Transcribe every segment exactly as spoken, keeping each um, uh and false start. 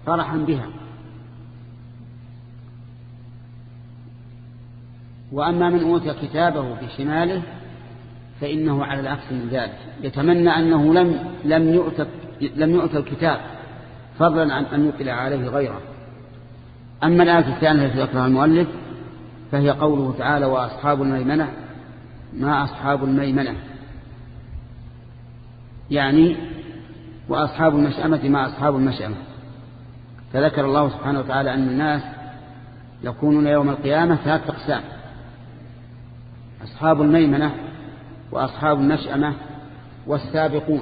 فرحا بها. وأما من أوتي كتابه بشماله فإنه على العكس من ذلك، يتمنى أنه لم لم يؤت لم يؤت الكتاب فضلا عن أن يطلع عليه غيره. أما الآية الثانية التي ذكرها المؤلف فهي قوله تعالى: وأصحاب الميمنة ما أصحاب الميمنة، يعني وأصحاب المشأمة ما أصحاب المشأمة. فذكر الله سبحانه وتعالى أن الناس يكونون يوم القيامة ثلاث أقسام: أصحاب الميمنة وأصحاب المشأمة والسابقون.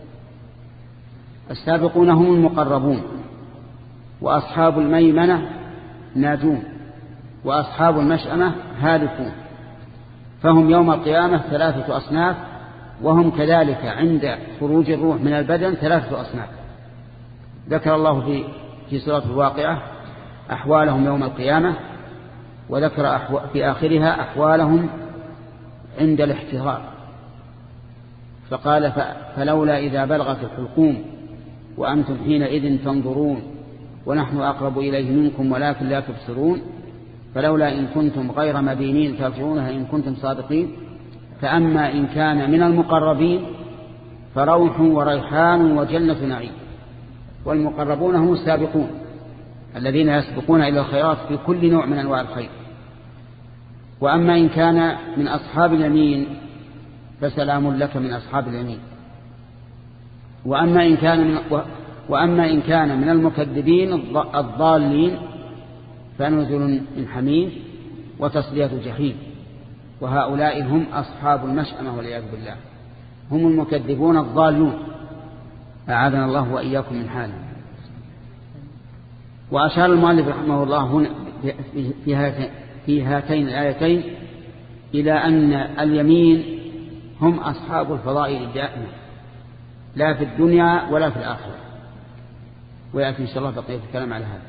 السابقون هم المقربون، وأصحاب الميمنة ناجون، وأصحاب المشأمة هالكون. فهم يوم القيامة ثلاثة أصناف، وهم كذلك عند خروج الروح من البدن ثلاثة أصناف. ذكر الله في في سورة الواقعة أحوالهم يوم القيامة، وذكر في آخرها أحوالهم عند الاحتضار، فقال: فلولا إذا بلغت الحلقوم وأنتم حينئذ تنظرون ونحن أقرب إليه منكم ولكن لا تبصرون، فلولا إن كنتم غير مدينين ترجعونها إن كنتم صادقين. فأما إن كان من المقربين فروح وريحان وجنة نعيم. والمقربون هم السابقون الذين يسبقون إلى الخيرات في كل نوع من أنواع الخير. وأما إن كان من أصحاب اليمين فسلام لك من أصحاب اليمين. وأما إن كان من وأما إن كان من المكذبين الضالين فنزل من حميم وتصلية جحيم. وهؤلاء هم أصحاب المشأمة والعياذ بالله، هم المكذبون الضالون، أعاذنا الله وإياكم من حالهم. وأشار المؤلف رحمه الله هنا في هاتين الآيتين إلى أن اليمين هم أصحاب الفضائل الدائمة، لا في الدنيا ولا في الآخرة. ويأتي إن شاء الله بقية الكلام على هذا.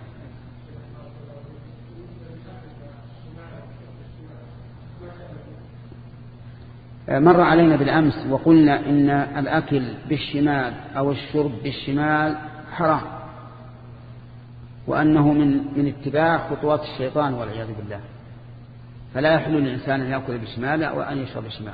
مر علينا بالأمس وقلنا إن الأكل بالشمال أو الشرب بالشمال حرام، وأنه من من اتباع خطوات الشيطان والعياذ بالله، فلا يحل للإنسان أن يأكل بالشمال أو أن يشرب بالشمال.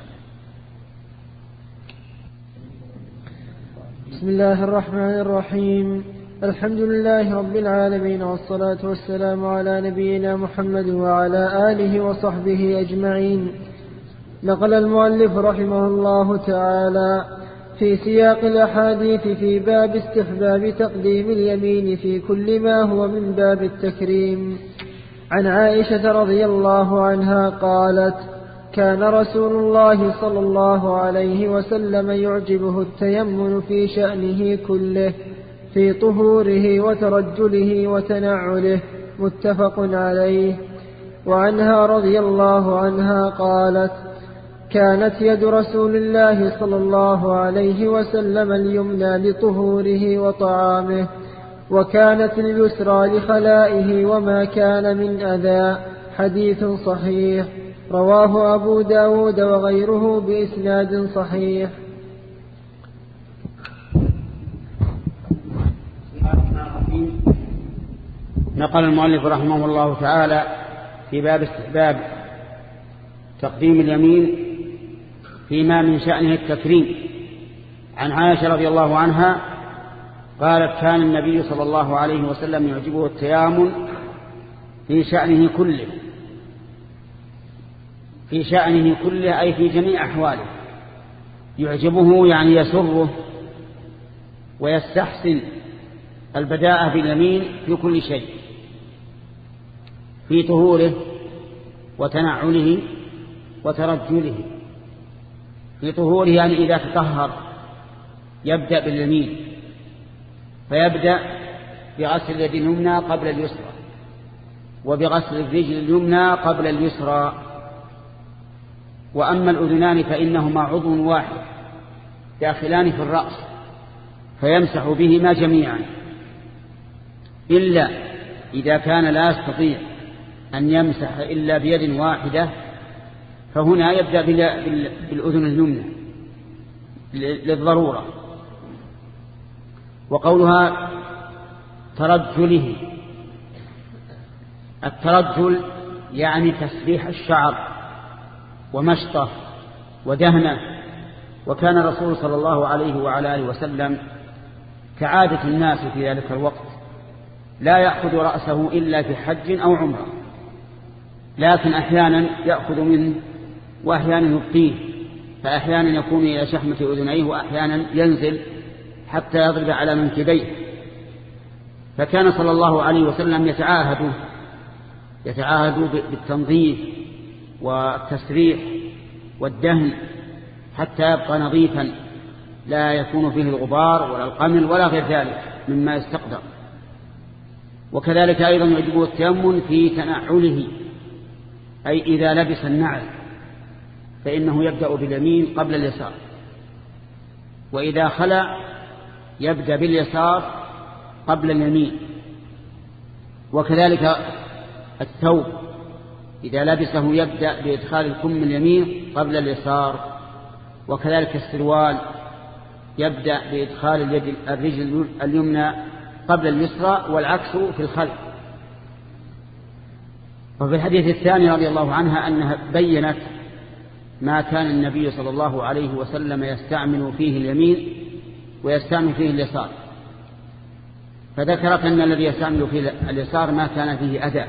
بسم الله الرحمن الرحيم. الحمد لله رب العالمين، والصلاة والسلام على نبينا محمد وعلى آله وصحبه أجمعين. نقل المؤلف رحمه الله تعالى في سياق الأحاديث في باب استحباب تقديم اليمين في كل ما هو من باب التكريم عن عائشة رضي الله عنها قالت: كان رسول الله صلى الله عليه وسلم يعجبه التيمن في شأنه كله، في طهوره وترجله وتنعله، متفق عليه. وعنها رضي الله عنها قالت: كانت يد رسول الله صلى الله عليه وسلم اليمنى لطهوره وطعامه، وكانت اليسرى لخلائه وما كان من أذى. حديث صحيح رواه أبو داود وغيره بإسناد صحيح. نقل المؤلف رحمه الله تعالى في باب استحباب تقديم اليمين فيما من شأنه التكريم عن عائشة رضي الله عنها قالت: كان النبي صلى الله عليه وسلم يعجبه التيامن في شأنه كله. في شأنه كله أي في جميع أحواله. يعجبه يعني يسره ويستحسن البداءة باليمين في كل شيء، في طهوره وتنعله وترجله. في طهوره يعني إذا تطهر يبدأ باليمين، فيبدأ بغسل اليد اليمنى قبل اليسرى، وبغسل الرجل اليمنى قبل اليسرى. وأما الأذنان فإنهما عضو واحد داخلان في الرأس، فيمسح بهما جميعا، إلا إذا كان لا يستطيع أن يمسح إلا بيد واحدة، فهنا يبدأ بالأذن اليمنى للضرورة. وقولها ترجله. الترجل يعني تسريح الشعر ومشطه ودهنه. وكان الرسول صلى الله عليه وعلى آله وسلم كعادة الناس في ذلك الوقت لا يأخذ رأسه إلا في حج أو عمرة، لكن أحيانا يأخذ منه وأحيانا يبقيه، فأحيانا يكون إلى شحمة أذنيه وأحيانا ينزل حتى يضرب على منكبيه. فكان صلى الله عليه وسلم يتعاهد يتعاهد بالتنظيف والتسريح والدهن حتى يبقى نظيفا لا يكون فيه الغبار ولا القمل ولا غير ذلك مما يستقدر. وكذلك أيضا يجب التيمم في تنعله، أي إذا لبس النعل فإنه يبدأ باليمين قبل اليسار، وإذا خلع يبدأ باليسار قبل اليمين. وكذلك الثوب إذا لبسه يبدأ بإدخال الكم اليمين قبل اليسار، وكذلك السروال يبدأ بإدخال اليد الرجل اليمنى قبل اليسرى والعكس في الخلف. وفي الحديث الثاني رضي الله عنها أنها بيّنت ما كان النبي صلى الله عليه وسلم يستعمل فيه اليمين ويستعمل فيه اليسار، فذكرت أن الذي يستعمل فيه اليسار ما كان فيه أذى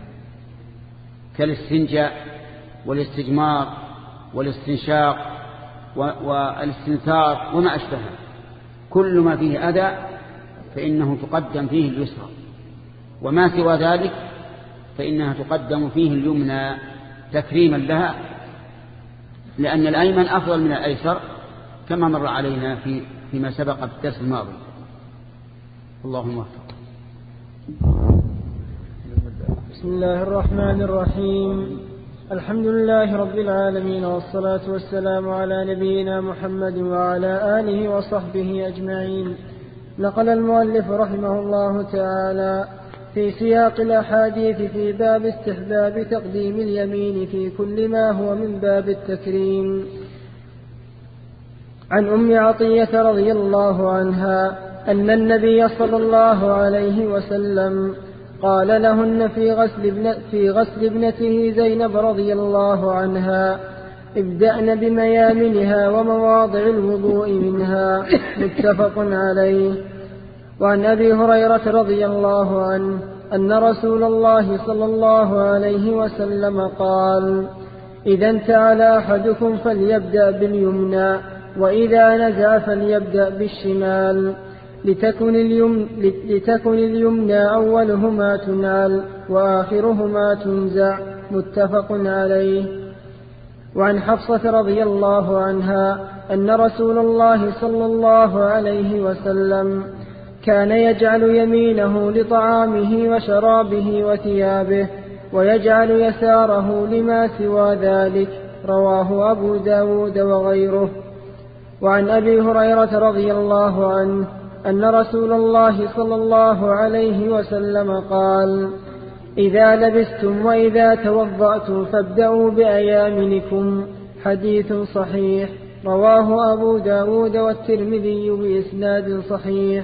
كالاستنجاء والاستجمار والاستنشاق والاستنثار وما أشبهه، كل ما فيه أذى فإنه تقدم فيه اليسرى، وما سوى ذلك فإنها تقدم فيه اليمنى تكريما لها، لأن الأيمن أفضل من الأيسر كما مر علينا في فيما سبق في الدرس الماضي. اللهم وفق. بسم الله الرحمن الرحيم. الحمد لله رب العالمين، والصلاة والسلام على نبينا محمد وعلى آله وصحبه أجمعين. نقل المؤلف رحمه الله تعالى في سياق الأحاديث في باب استحباب تقديم اليمين في كل ما هو من باب التكريم عن أم عطية رضي الله عنها أن النبي صلى الله عليه وسلم قال لهن في غسل, ابن في غسل ابنته زينب رضي الله عنها: ابدأن بميامنها ومواضع الوضوء منها. متفق عليه. وعن أبي هريرة رضي الله عنه أن رسول الله صلى الله عليه وسلم قال: إذا انتعل أحدكم فليبدأ باليمنى، وإذا نزع فليبدأ بالشمال، لتكن, اليمن لتكن اليمنى أولهما تنعل وآخرهما تنزع. متفق عليه. وعن حفصة رضي الله عنها أن رسول الله صلى الله عليه وسلم كان يجعل يمينه لطعامه وشرابه وثيابه، ويجعل يساره لما سوى ذلك. رواه أبو داود وغيره. وعن أبي هريرة رضي الله عنه أن رسول الله صلى الله عليه وسلم قال: إذا لبستم وإذا توضأتم فابدأوا بأيامنكم. حديث صحيح. رواه أبو داود والترمذي بإسناد صحيح.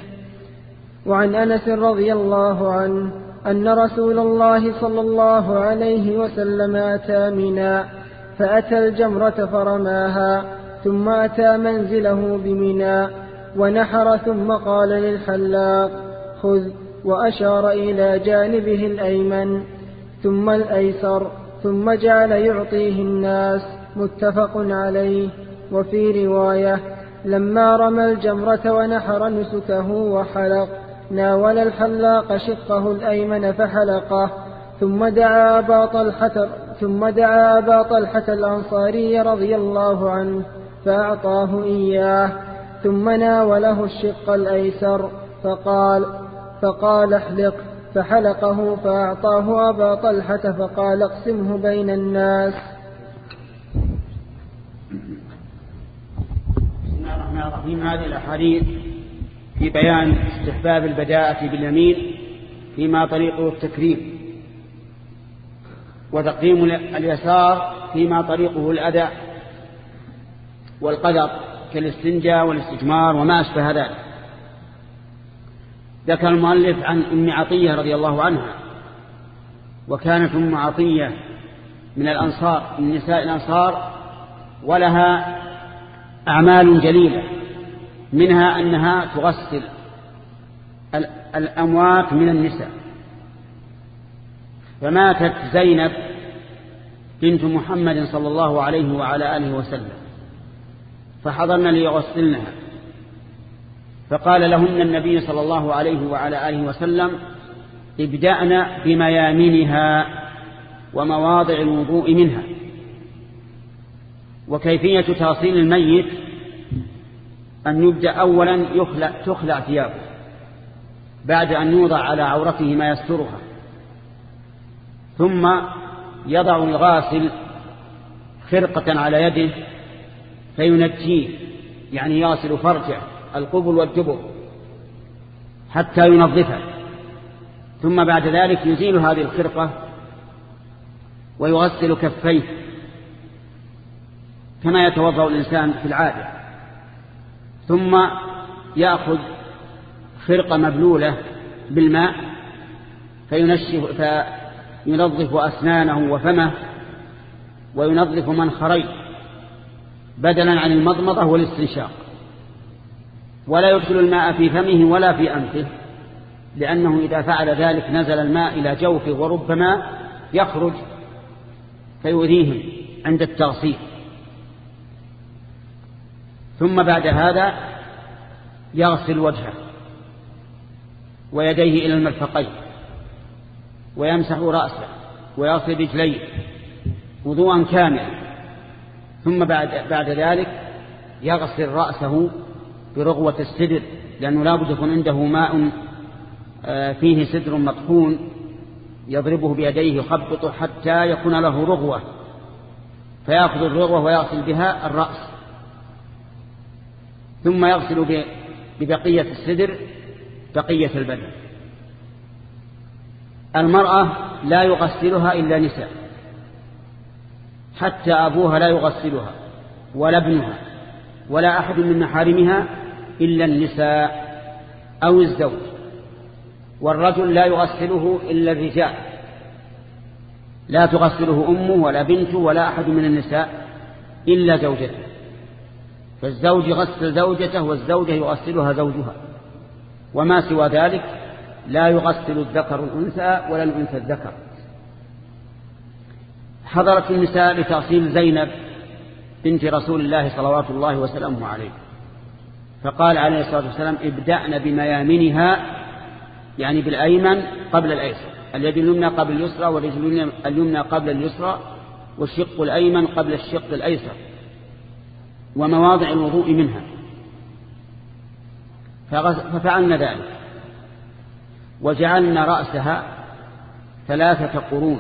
وعن أنس رضي الله عنه أن رسول الله صلى الله عليه وسلم أتى منى فأتى الجمرة فرماها، ثم أتى منزله بمنى ونحر، ثم قال للحلاق: خذ، وأشار إلى جانبه الأيمن ثم الأيسر، ثم جعل يعطيه الناس. متفق عليه. وفي رواية: لما رمى الجمرة ونحر نسكه وحلق، ناول الحلاق شقه الأيمن فحلقه، ثم دعا أبا طلحة ثم دعا أبا طلحة الأنصاري رضي الله عنه فأعطاه إياه، ثم ناوله الشق الأيسر فقال فقال احلق، فحلقه فأعطاه أبا طلحة فقال: اقسمه بين الناس. بسم الله الرحمن الرحيم. هذه الأحاديث في بيان استحباب البداءة باليمين فيما طريقه التكريم، وتقديم اليسار فيما طريقه الأذى والقدر كالاستنجاء والاستجمار وما أشبه ذلك. ذكر المؤلف عن أم عطية رضي الله عنها، وكانت أم عطية من الأنصار، من نساء الأنصار، ولها أعمال جليلة، منها أنها تغسل الأموات من النساء. فماتت زينب بنت محمد صلى الله عليه وعلى آله وسلم، فحضرن ليغسلنها، فقال لهن النبي صلى الله عليه وعلى آله وسلم: ابدأن بميامنها ومواضع الوضوء منها. وكيفية تغسيل الميت أن يبدأ أولا يخلع تخلع ثيابه بعد أن يوضع على عورته ما يسترها، ثم يضع الغاسل خرقة على يده فينجيه، يعني يغسل فرجه القبل والدبر حتى ينظفه، ثم بعد ذلك يزيل هذه الخرقة ويغسل كفيه كما يتوضأ الإنسان في العادة، ثم يأخذ خرقة مبلولة بالماء فينشف فينظف أسنانه وفمه وينظف منخريه بدلا عن المضمضة والاستنشاق، ولا يدخل الماء في فمه ولا في أنفه، لأنه إذا فعل ذلك نزل الماء إلى جوفه وربما يخرج فيؤذيهم عند التغسيل. ثم بعد هذا يغسل وجهه ويديه إلى المرفقين ويمسح رأسه ويغسل رجليه وضوءا كاملا، ثم بعد, بعد ذلك يغسل رأسه برغوة السدر، لأنه لا بد يكون عنده ماء فيه سدر مطحون يضربه بيديه يخبطه حتى يكون له رغوة، فيأخذ الرغوة ويغسل بها الرأس، ثم يغسل ببقية السدر بقية البدن. المرأة لا يغسلها إلا نساء، حتى أبوها لا يغسلها ولا ابنها ولا أحد من محارمها إلا النساء أو الزوج. والرجل لا يغسله إلا الرجال، لا تغسله أمه ولا بنته ولا أحد من النساء إلا زوجته، فالزوج يغسل زوجته والزوجة يغسلها زوجها، وما سوى ذلك لا يغسل الذكر الأنثى ولا الأنثى الذكر. حضرت النساء لتغسيل زينب بنت رسول الله صلوات الله وسلامه عليه، فقال عليه الصلاة والسلام: ابدأن بميامنها، يعني بالأيمن قبل الأيسر، اليد اليمنى قبل اليسرى والرجل اليمنى قبل اليسرى والشق الأيمن قبل الشق الأيسر، ومواضع الوضوء منها. ففعلنا ذلك وجعلنا رأسها ثلاثة قرون،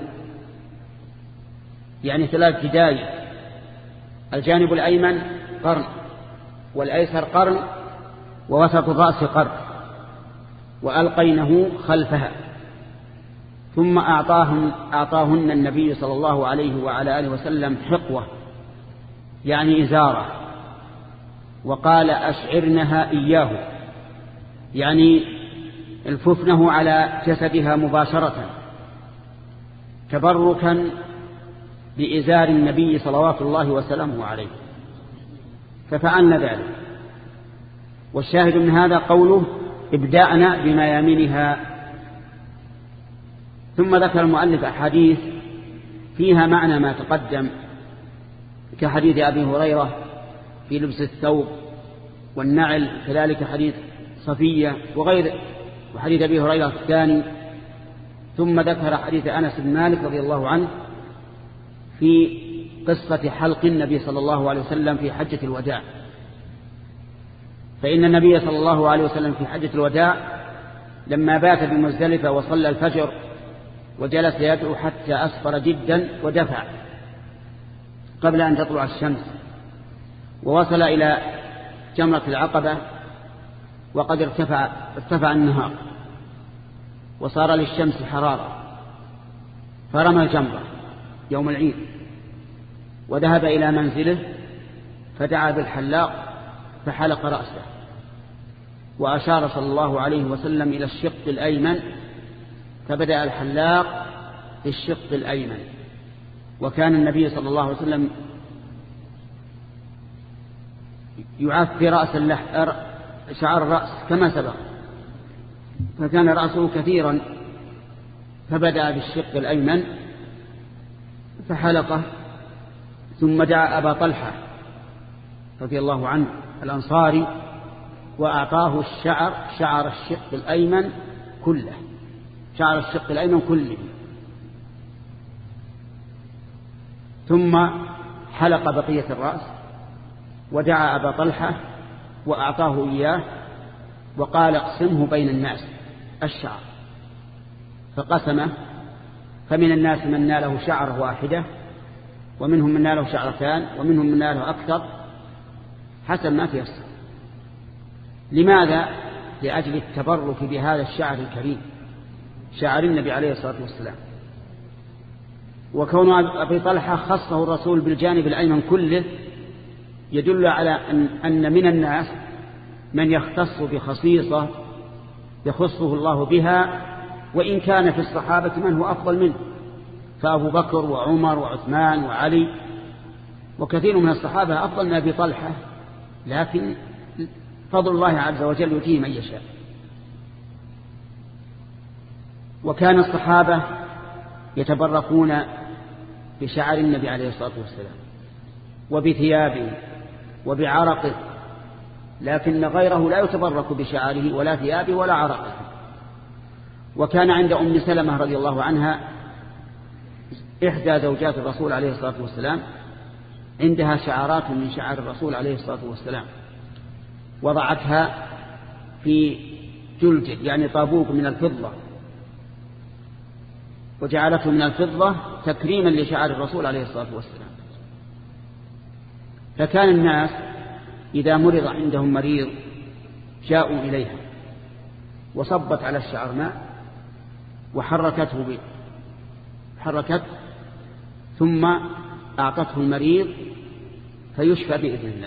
يعني ثلاث جداي، الجانب الأيمن قرن والأيسر قرن ووسط الرأس قرن، وألقينه خلفها. ثم أعطاهن, أعطاهن النبي صلى الله عليه وعلى آله وسلم حقوة، يعني إزارة، وقال: أشعرنها إياه، يعني الففنه على جسدها مباشرة تبركا بإزار النبي صلوات الله وسلامه عليه. ففعلنا ذلك. والشاهد من هذا قوله: ابدأنا بميامنها. ثم ذكر المؤلف أحاديث فيها معنى ما تقدم، كحديث أبي هريرة في لبس الثوب والنعل، كذلك حديث صفية وغير، وحديث أبي هريرة الثاني. ثم ذكر حديث أنس بن مالك رضي الله عنه في قصة حلق النبي صلى الله عليه وسلم في حجة الوداع، فإن النبي صلى الله عليه وسلم في حجة الوداع لما بات بمزدلفة وصلى الفجر وجلس يدعو حتى أسفر جدا ودفع قبل أن تطلع الشمس، ووصل إلى جمرة العقبة وقد ارتفع, ارتفع النهار وصار للشمس حرارة، فرمى الجمرة يوم العيد وذهب إلى منزله فدعا بالحلاق فحلق رأسه، وأشار صلى الله عليه وسلم إلى الشق الأيمن، فبدأ الحلاق بالشق الأيمن. وكان النبي صلى الله عليه وسلم يعفي رأس اللحم شعر الرأس كما سبق، فكان رأسه كثيرا، فبدأ بالشق الأيمن فحلقه، ثم دعا أبا طلحة رضي الله عنه الأنصاري وأعطاه الشعر شعر الشق الأيمن كله، شعر الشق الأيمن كله، ثم حلق بقية الرأس ودعا أبا طلحة وأعطاه إياه وقال اقسمه بين الناس الشعر، فقسمه، فمن الناس من ناله شعرة واحدة، ومنهم من ناله شعرتان، ومنهم من ناله أكثر، حسب ما تيسر. لماذا؟ لأجل التبرك بهذا الشعر الكريم، شعر النبي عليه الصلاة والسلام. وكون أبي طلحة خصه الرسول بالجانب الأيمن كله يدل على أن, أن من الناس من يختص بخصيصة يخصه الله بها، وإن كان في الصحابة من هو أفضل منه، فأبو بكر وعمر وعثمان وعلي وكثير من الصحابة أفضل من أبي طلحة، لكن فضل الله عز وجل يؤتيه من يشاء. وكان الصحابة يتبركون بشعر النبي عليه الصلاة والسلام وبثيابه وبعرقه، لكن غيره لا يتبرك بشعره ولا ثيابه ولا عرقه. وكان عند أم سلمة رضي الله عنها إحدى زوجات الرسول عليه الصلاة والسلام عندها شعرات من شعر الرسول عليه الصلاة والسلام، وضعتها في جلجل يعني طابوق من الفضة، وجعلته من الفضة تكريما لشعر الرسول عليه الصلاة والسلام. فكان الناس إذا مرض عندهم مريض جاءوا إليها وصبت على الشعر ماء وحركته به حركت ثم أعطته المريض فيشفى بإذن الله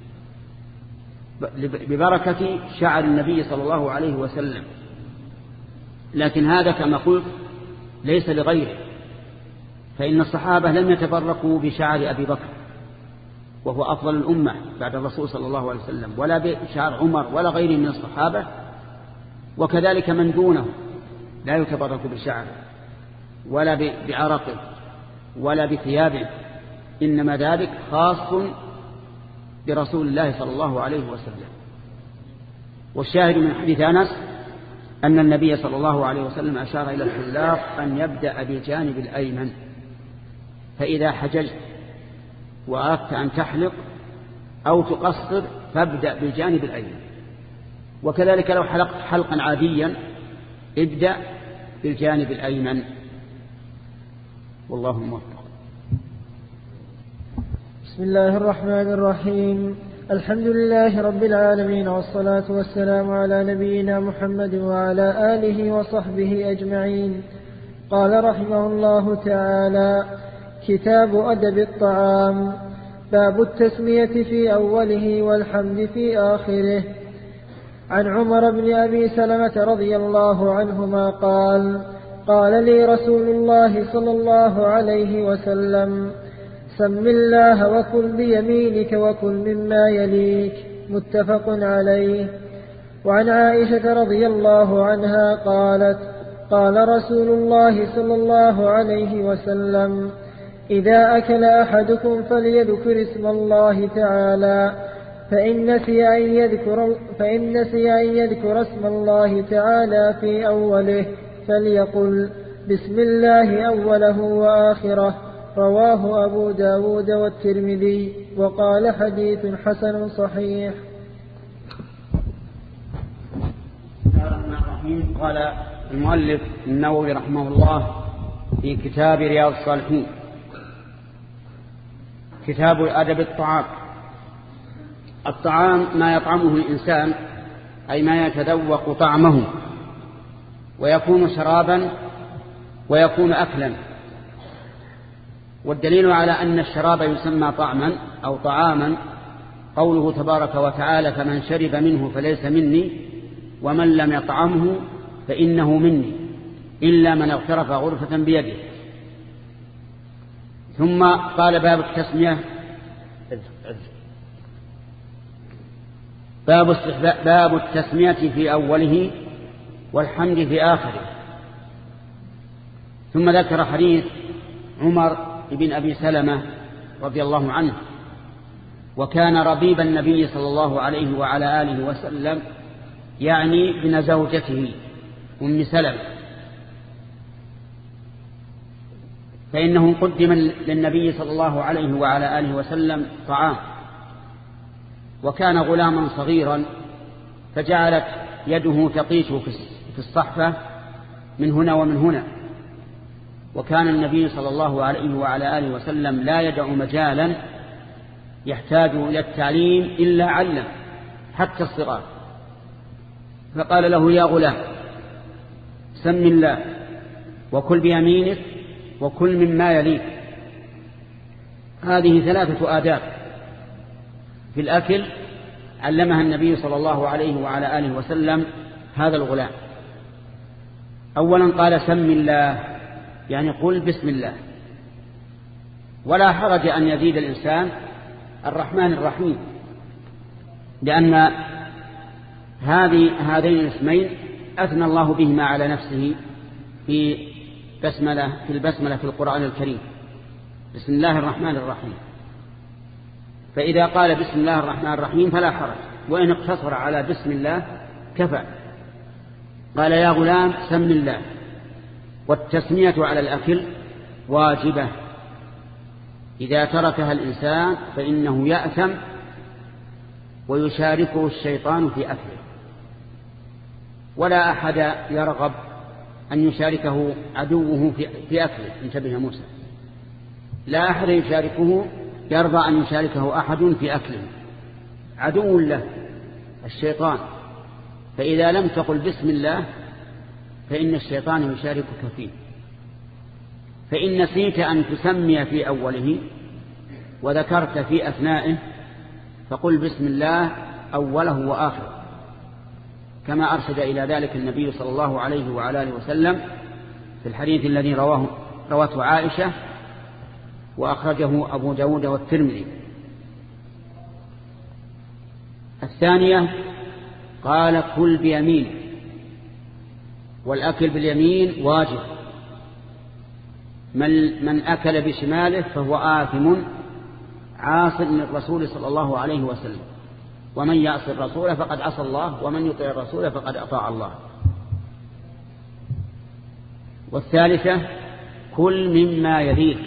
ببركة شعر النبي صلى الله عليه وسلم. لكن هذا كما قلت ليس لغيره، فإن الصحابة لم يتبركوا بشعر أبي بكر وهو أفضل الأمة بعد الرسول صلى الله عليه وسلم، ولا بشعر عمر ولا غيره من الصحابة، وكذلك من دونه لا يتبرك بشعره ولا بعرقه ولا بثيابه، إنما ذلك خاص برسول الله صلى الله عليه وسلم. والشاهد من حديث أنس أن النبي صلى الله عليه وسلم أشار إلى الحلاق أن يبدأ بالجانب الأيمن، فإذا حججت وأردت أن تحلق أو تقصر فابدأ بالجانب الأيمن، وكذلك لو حلقت حلقا عاديا ابدأ بالجانب الأيمن، والله موفق. بسم الله الرحمن الرحيم. الحمد لله رب العالمين، والصلاة والسلام على نبينا محمد وعلى آله وصحبه أجمعين. قال رحمه الله تعالى: كتاب أدب الطعام. باب التسمية في أوله والحمد في آخره. عن عمر بن أبي سلمة رضي الله عنهما قال: قال لي رسول الله صلى الله عليه وسلم: سم الله وكل بيمينك وكل مما يليك. متفق عليه. وعن عائشة رضي الله عنها قالت: قال رسول الله صلى الله عليه وسلم: إذا أكل أحدكم فليذكر اسم الله تعالى، فإن نسي أن يذكر, فإن نسي أن يذكر اسم الله تعالى في أوله فليقل بسم الله أوله وآخره. رواه أبو داود والترمذي وقال حديث حسن صحيح. قال المؤلف النووي رحمه الله في كتاب رياض الصالحين: كتاب أدب الطعام. الطعام ما يطعمه الإنسان، أي ما يتذوق طعمه، ويكون شرابا ويكون أكلا. والدليل على أن الشراب يسمى طعما أو طعاما قوله تبارك وتعالى: فمن شرب منه فليس مني، ومن لم يطعمه فإنه مني إلا من اغترف غرفة بيده. ثم قال باب التسمية باب باب التسمية في أوله والحمد في آخره. ثم ذكر حديث عمر بن أبي سلمة رضي الله عنه، وكان ربيب النبي صلى الله عليه وعلى آله وسلم، يعني ابن زوجته أم سلمة، فإنه قدم للنبي صلى الله عليه وعلى آله وسلم طعام، وكان غلاما صغيرا، فجعلت يده تقيش في الصحفة من هنا ومن هنا. وكان النبي صلى الله عليه وعلى آله وسلم لا يدع مجالا يحتاج إلى التعليم إلا علم حتى الصغار، فقال له: يا غلام سم الله وكل بيمينك وكل مما يليك. هذه ثلاثة آداب في الأكل علمها النبي صلى الله عليه وعلى آله وسلم هذا الغلام. أولا قال: سم الله، يعني قل بسم الله. ولا حرج أن يزيد الإنسان الرحمن الرحيم، لأن هذه هذين الاسمين أثنى الله بهما على نفسه في بسملة في البسملة في القرآن الكريم، بسم الله الرحمن الرحيم. فإذا قال بسم الله الرحمن الرحيم فلا حرج، وإن اقتصر على بسم الله كفى. قال: يا غلام سم الله. والتسمية على الأكل واجبة، إذا تركها الإنسان فإنه يأثم ويشاركه الشيطان في أكله. ولا أحد يرغب أن يشاركه عدوه في أكله. انتبه يا موسى، لا أحد يشاركه يرضى أن يشاركه أحد في أكله، عدو له الشيطان. فإذا لم تقل بسم الله فإن الشيطان يشاركك فيه. فإن نسيت أن تسمي في أوله وذكرت في أثنائه فقل بسم الله أوله وآخره، كما أرشد إلى ذلك النبي صلى الله عليه وعلى آله وسلم في الحديث الذي رواه روته عائشة وأخرجه أبو داود والترمذي. الثانية قال: كل بيمين. والأكل باليمين واجب، من, من أكل بشماله فهو آثم عاص للرسول صلى الله عليه وسلم، ومن يعصي الرسول فقد عصى الله، ومن يطيع الرسول فقد أطاع الله. والثالثة كل مما يليك،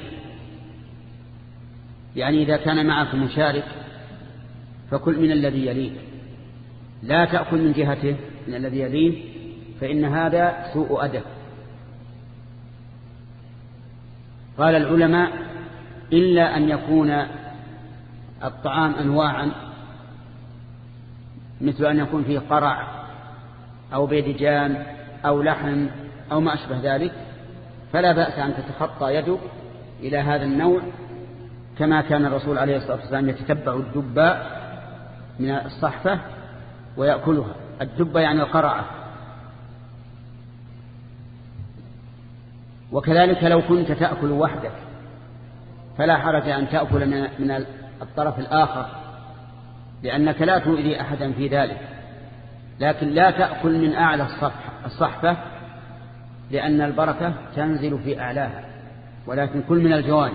يعني إذا كان معك مشارك فكل من الذي يليك، لا تأكل من جهته من الذي يليه، فإن هذا سوء أدب. قال العلماء: إلا أن يكون الطعام أنواعا، مثل أن يكون فيه قرع أو بيدجان أو لحم أو ما أشبه ذلك، فلا بأس أن تتخطى يدك إلى هذا النوع، كما كان الرسول عليه الصلاة والسلام يتتبع الدباء من الصحفة ويأكلها. الدباء يعني القرعة. وكذلك لو كنت تأكل وحدك فلا حرج أن تأكل من الطرف الآخر، لأنك لا تؤذي أحدا في ذلك، لكن لا تأكل من أعلى الصحفة لأن البركة تنزل في أعلاها، ولكن كل من الجوانب.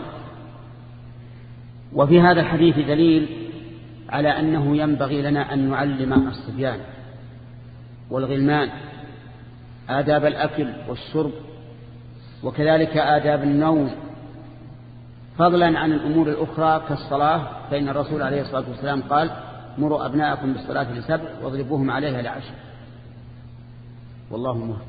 وفي هذا الحديث دليل على أنه ينبغي لنا أن نعلم الصبيان والغلمان آداب الأكل والشرب، وكذلك آداب النوم، فضلا عن الأمور الأخرى كالصلاة، فإن الرسول عليه الصلاة والسلام قال: مروا أبناءكم بالصلاة لسبع واضربوهم عليها لعشر. والله موفق.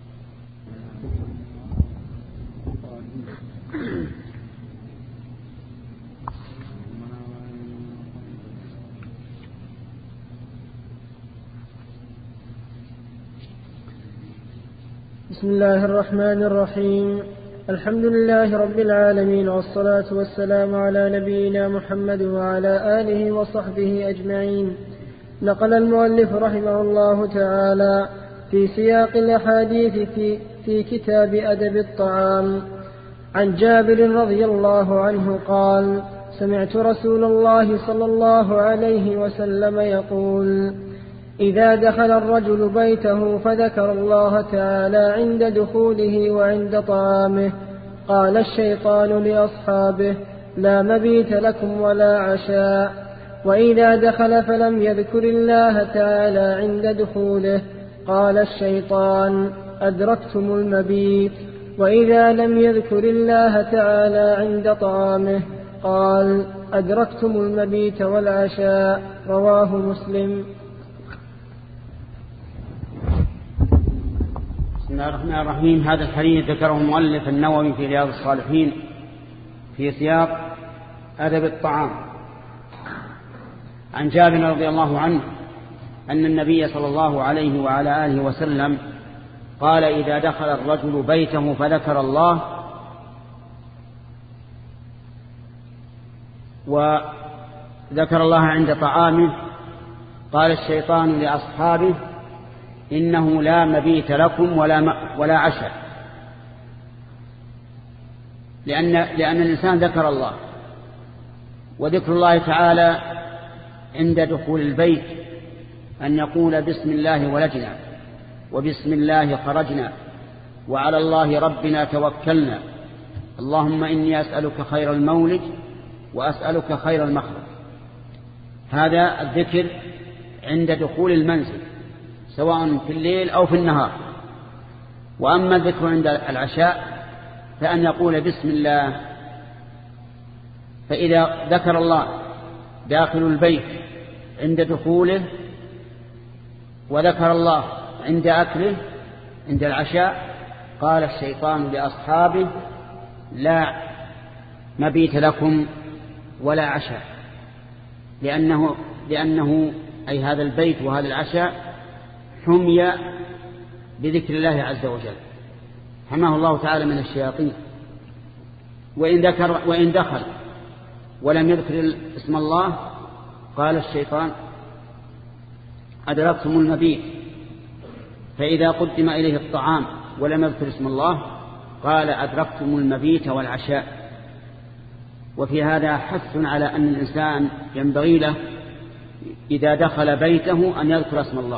بسم الله الرحمن الرحيم. الحمد لله رب العالمين، والصلاة والسلام على نبينا محمد وعلى آله وصحبه أجمعين. نقل المؤلف رحمه الله تعالى في سياق الأحاديث في, في كتاب أدب الطعام عن جابر رضي الله عنه قال: سمعت رسول الله صلى الله عليه وسلم يقول: إذا دخل الرجل بيته فذكر الله تعالى عند دخوله وعند طعامه قال الشيطان لأصحابه: لا مبيت لكم ولا عشاء. وإذا دخل فلم يذكر الله تعالى عند دخوله قال الشيطان: أدركتم المبيت. وإذا لم يذكر الله تعالى عند طعامه قال: أدركتم المبيت والعشاء. رواه مسلم. بسم الله الرحمن الرحيم. هذا الحديث ذكره المؤلف النووي في رياض الصالحين في سياق أدب الطعام عن جابر رضي الله عنه أن النبي صلى الله عليه وعلى آله وسلم قال: إذا دخل الرجل بيته فذكر الله وذكر الله عند طعامه قال الشيطان لأصحابه: إنه لا مبيت لكم ولا, ولا عشاء. لأن, لأن الإنسان ذكر الله، وذكر الله تعالى عند دخول البيت أن يقول: بسم الله ولجنا، وبسم الله خرجنا، وعلى الله ربنا توكلنا، اللهم إني أسألك خير المولد وأسألك خير المخرج. هذا الذكر عند دخول المنزل سواء في الليل أو في النهار. وأما الذكر عند العشاء فأن يقول بسم الله. فإذا ذكر الله داخل البيت عند دخوله وذكر الله عند أكله عند العشاء قال الشيطان لأصحابه: لا مبيت لكم ولا عشاء. لأنه, لأنه أي هذا البيت وهذا العشاء حمي بذكر الله عز وجل، حماه الله تعالى من الشياطين. وإن, ذكر وإن دخل ولم يذكر اسم الله قال الشيطان: أدركتم المبيت. فإذا قدم إليه الطعام ولم يذكر اسم الله قال: أدركتم المبيت والعشاء. وفي هذا حث على أن الإنسان ينبغي له إذا دخل بيته أن يذكر اسم الله.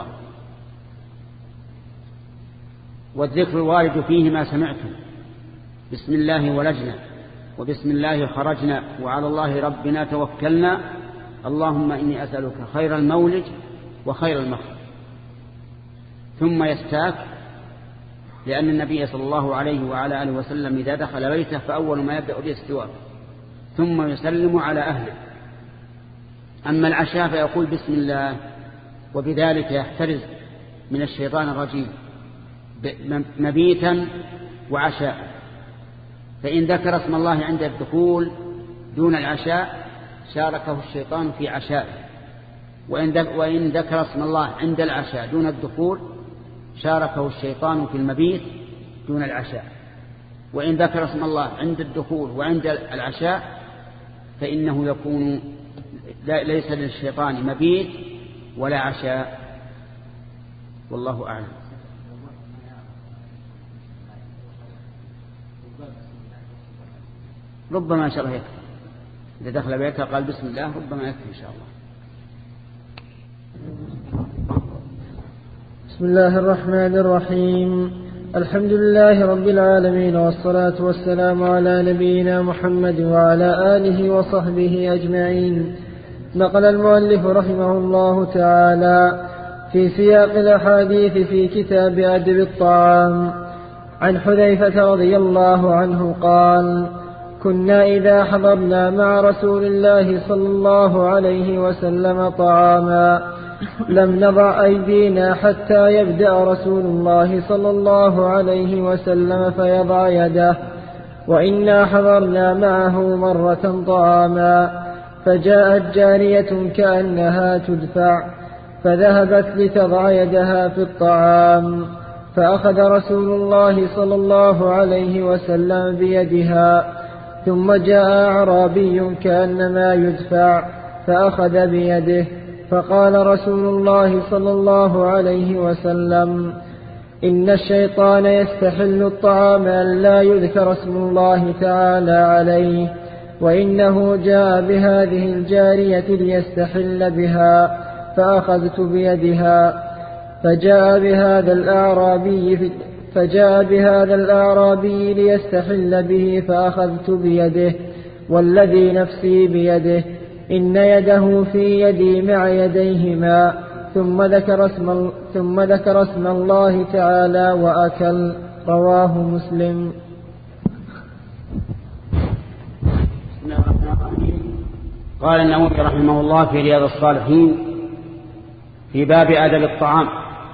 والذكر الوارد فيه ما سمعتم: بسم الله ولجنا، وبسم الله خرجنا، وعلى الله ربنا توكلنا، اللهم إني أسألك خير المولد وخير المخرج. ثم يستاك، لأن النبي صلى الله عليه وعلى آله وسلم إذا دخل بيته فأول ما يبدأ به السواك ثم يسلم على أهله. أما العشاء فيقول بسم الله، وبذلك يحترز من الشيطان الرجيم مبيتا وعشاء. فإن ذكر اسم الله عند الدخول دون العشاء شاركه الشيطان في عشائه، وإن ذكر اسم الله عند العشاء دون الدخول شاركه الشيطان في المبيت دون العشاء. وإن ذكر اسم الله عند الدخول وعند العشاء فإنه يكون ليس للشيطان مبيت ولا عشاء، والله أعلم. ربما إن شاء الله يكفي، إذا دخل بيته قال بسم الله ربما يكفي إن شاء الله. بسم الله الرحمن الرحيم. الحمد لله رب العالمين، والصلاة والسلام على نبينا محمد وعلى آله وصحبه أجمعين. نقل المؤلف رحمه الله تعالى في سياق الأحاديث في كتاب أدب الطعام عن حذيفة رضي الله عنه قال: كنا إذا حضرنا مع رسول الله صلى الله عليه وسلم طعاما لم نضع أيدينا حتى يبدأ رسول الله صلى الله عليه وسلم فيضع يده، وإنا حضرنا معه مرة طعاما فجاءت جارية كأنها تدفع فذهبت لتضع يدها في الطعام، فأخذ رسول الله صلى الله عليه وسلم بيدها، ثم جاء أعرابي كأنما يدفع فأخذ بيده فقال رسول الله صلى الله عليه وسلم: إن الشيطان يستحل الطعام أن لا يذكر اسم الله تعالى عليه، وإنه جاء بهذه الجارية ليستحل بها فأخذت بيدها، فجاء بهذا الأعرابي فجاء بهذا الأعرابي ليستحل به فأخذت بيده، والذي نفسي بيده إن يده في يدي مع يديهما، ثم ذكر اسم, ثم ذكر اسم الله تعالى وأكل. رواه مسلم. قال النووي رحمه الله في رياض الصالحين في باب أدب الطعام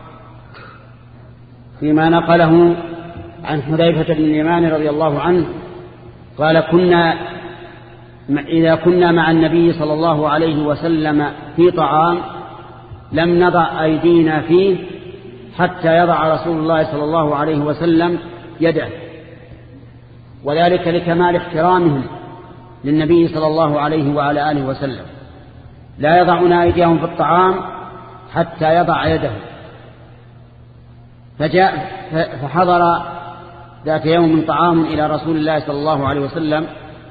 فيما نقله عن حذيفة بن اليمان رضي الله عنه قال: كنا إذا كنا مع النبي صلى الله عليه وسلم في طعام لم نضع أيدينا فيه حتى يضع رسول الله صلى الله عليه وسلم يده، وذلك لكمال احترامهم للنبي صلى الله عليه وعلى آله وسلم، لا يضعون أيديهم في الطعام حتى يضع يده. فجاء فحضر ذات يوم طعام إلى رسول الله صلى الله عليه وسلم،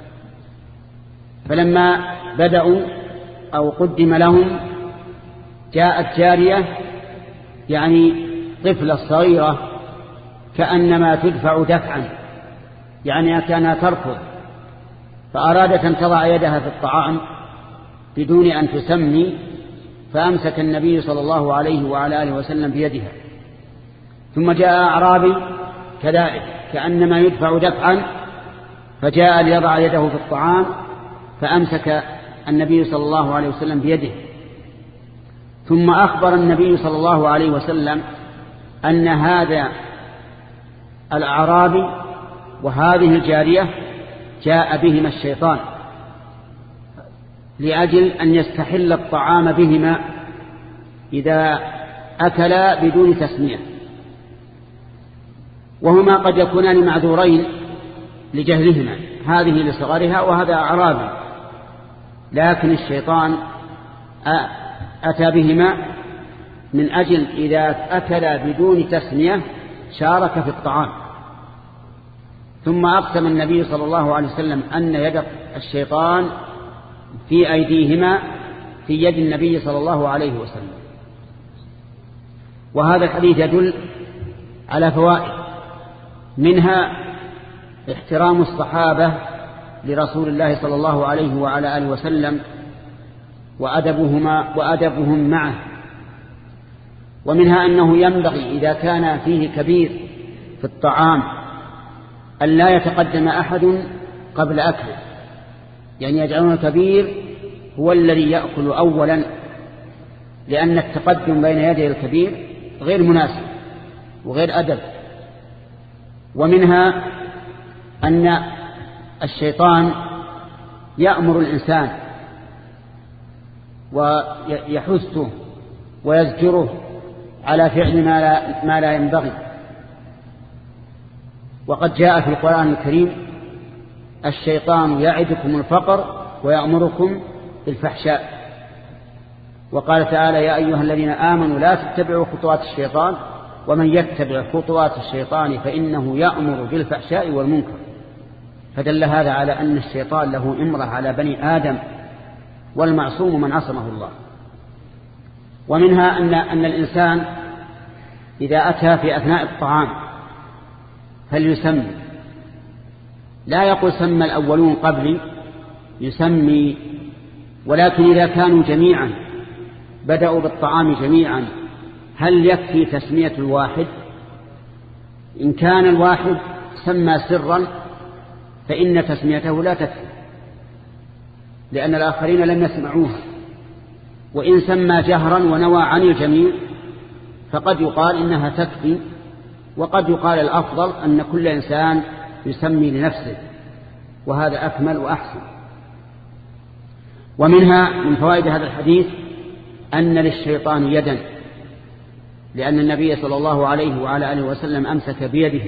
فلما بدأوا أو قدم لهم جاءت جارية يعني طفلة صغيرة كأنما تدفع دفعا، يعني كانها تركض، فأرادت أن تضع يدها في الطعام بدون أن تسمي، فأمسك النبي صلى الله عليه وعلى آله وسلم بيدها. ثم جاء أعرابي كذلك كأنما يدفع دفعا، فجاء ليضع يده في الطعام فأمسك النبي صلى الله عليه وسلم بيده. ثم أخبر النبي صلى الله عليه وسلم أن هذا الأعرابي وهذه الجارية جاء بهما الشيطان لأجل أن يستحل الطعام بهما إذا أكلا بدون تسمية، وهما قد يكونان معذورين لجهلهما، هذه لصغرها وهذا أعرابي، لكن الشيطان أتى بهما من أجل إذا أكلا بدون تسمية شارك في الطعام. ثم أقسم النبي صلى الله عليه وسلم أن يد الشيطان في أيديهما في يد النبي صلى الله عليه وسلم. وهذا الحديث يدل على فوائد، منها احترام الصحابة لرسول الله صلى الله عليه وعلى آله وسلم وأدبهما وأدبهم معه، ومنها أنه ينبغي إذا كان فيه كبير في الطعام أن لا يتقدم أحد قبل أكله، يعني يجعلون الكبير هو الذي يأكل أولا، لأن التقدم بين يدي الكبير غير مناسب وغير أدب. ومنها أن الشيطان يأمر الإنسان ويحثه ويزجره على فعل ما لا, ما لا ينبغي. وقد جاء في القرآن الكريم: الشيطان يعدكم الفقر ويأمركم بالفحشاء. وقال تعالى: يا أيها الذين آمنوا لا تتبعوا خطوات الشيطان ومن يتبع خطوات الشيطان فإنه يأمر بالفحشاء والمنكر. فدل هذا على أن الشيطان له إمرة على بني آدم، والمعصوم من عصمه الله. ومنها أن, أن الإنسان إذا أتى في أثناء الطعام فليسمي، لا يقول سمى الأولون قبلي، يسمي. ولكن إذا كانوا جميعا بدأوا بالطعام جميعا هل يكفي تسمية الواحد؟ إن كان الواحد سمى سرا فإن تسميته لا تكفي، لأن الآخرين لم يسمعوها. وإن سمى جهرا ونوى عن الجميع فقد يقال إنها تكفي، وقد يقال الأفضل أن كل إنسان يسمي لنفسه، وهذا أكمل وأحسن. ومنها من فوائد هذا الحديث أن للشيطان يدا، لأن النبي صلى الله عليه وعلى آله وسلم أمسك بيده.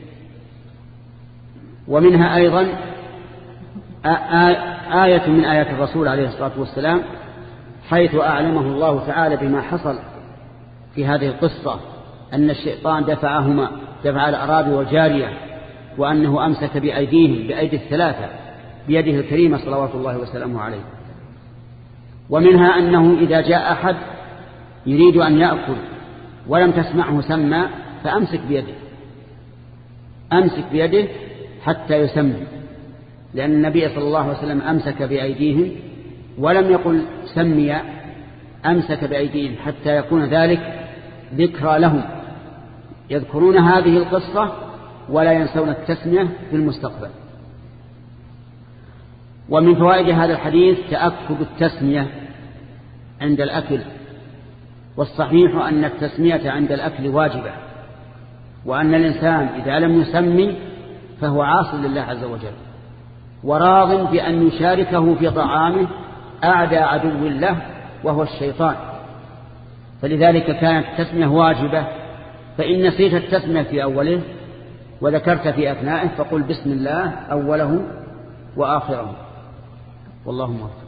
ومنها أيضا آية من آيات الرسول عليه الصلاة والسلام حيث أعلمه الله تعالى بما حصل في هذه القصة، أن الشيطان دفعهما دفع الأعرابي والجارية، وأنه أمسك بأيديهم بأيدي الثلاثة بيده الكريمة صلوات الله وسلامه عليه. ومنها أنه إذا جاء أحد يريد أن يأكل ولم تسمعه سمى فأمسك بيده أمسك بيده حتى يسمي، لأن النبي صلى الله عليه وسلم أمسك بأيديهم ولم يقل سمي، أمسك بأيديهم حتى يكون ذلك ذكرى لهم، يذكرون هذه القصة ولا ينسون التسمية في المستقبل. ومن فوائد هذا الحديث تأكد التسمية عند الأكل، والصحيح أن التسمية عند الأكل واجبة، وأن الإنسان إذا لم يسمي فهو عاص لله عز وجل، وراض بأن يشاركه في طعامه أعدى عدو الله وهو الشيطان، فلذلك كانت التسمية واجبة. فإن نسيت التسمية في أوله وذكرت في أثنائه فقل بسم الله أوله وآخره، والله موفق.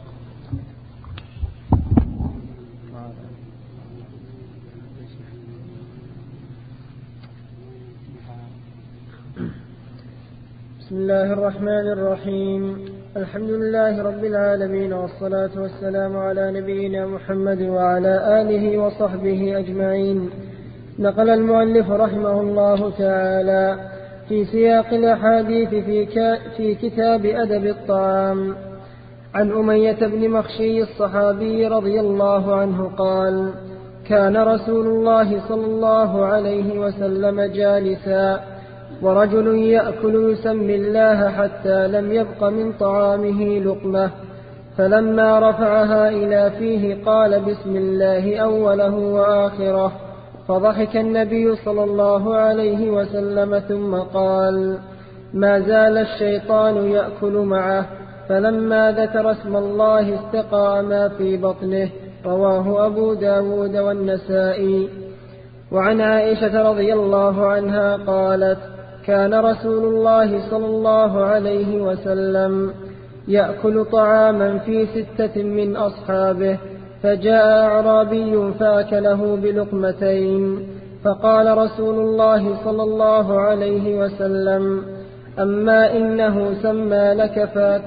بسم الله الرحمن الرحيم. الحمد لله رب العالمين، والصلاة والسلام على نبينا محمد وعلى آله وصحبه أجمعين. نقل المؤلف رحمه الله تعالى في سياق الأحاديث في, في كتاب أدب الطعام عن أمية بن مخشي الصحابي رضي الله عنه قال: كان رسول الله صلى الله عليه وسلم جالسا ورجل يأكل يسمي الله حتى لم يبق من طعامه لقمة، فلما رفعها إلى فيه قال بسم الله أوله وآخره، فضحك النبي صلى الله عليه وسلم ثم قال: ما زال الشيطان يأكل معه، فلما ذكر اسم الله استقى ما في بطنه. رواه أبو داود والنسائي. وعن عائشة رضي الله عنها قالت: كان رسول الله صلى الله عليه وسلم يأكل طعاما في ستة من أصحابه، فجاء أعرابي فأكله بلقمتين، فقال رسول الله صلى الله عليه وسلم: أما إنه سمى لك فاك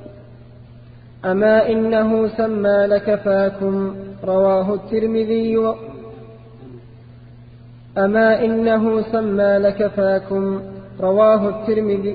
أما إنه سمى لك فاكم. رواه الترمذي. و... أما إنه سمى لك فاكم. رواه الترمذي.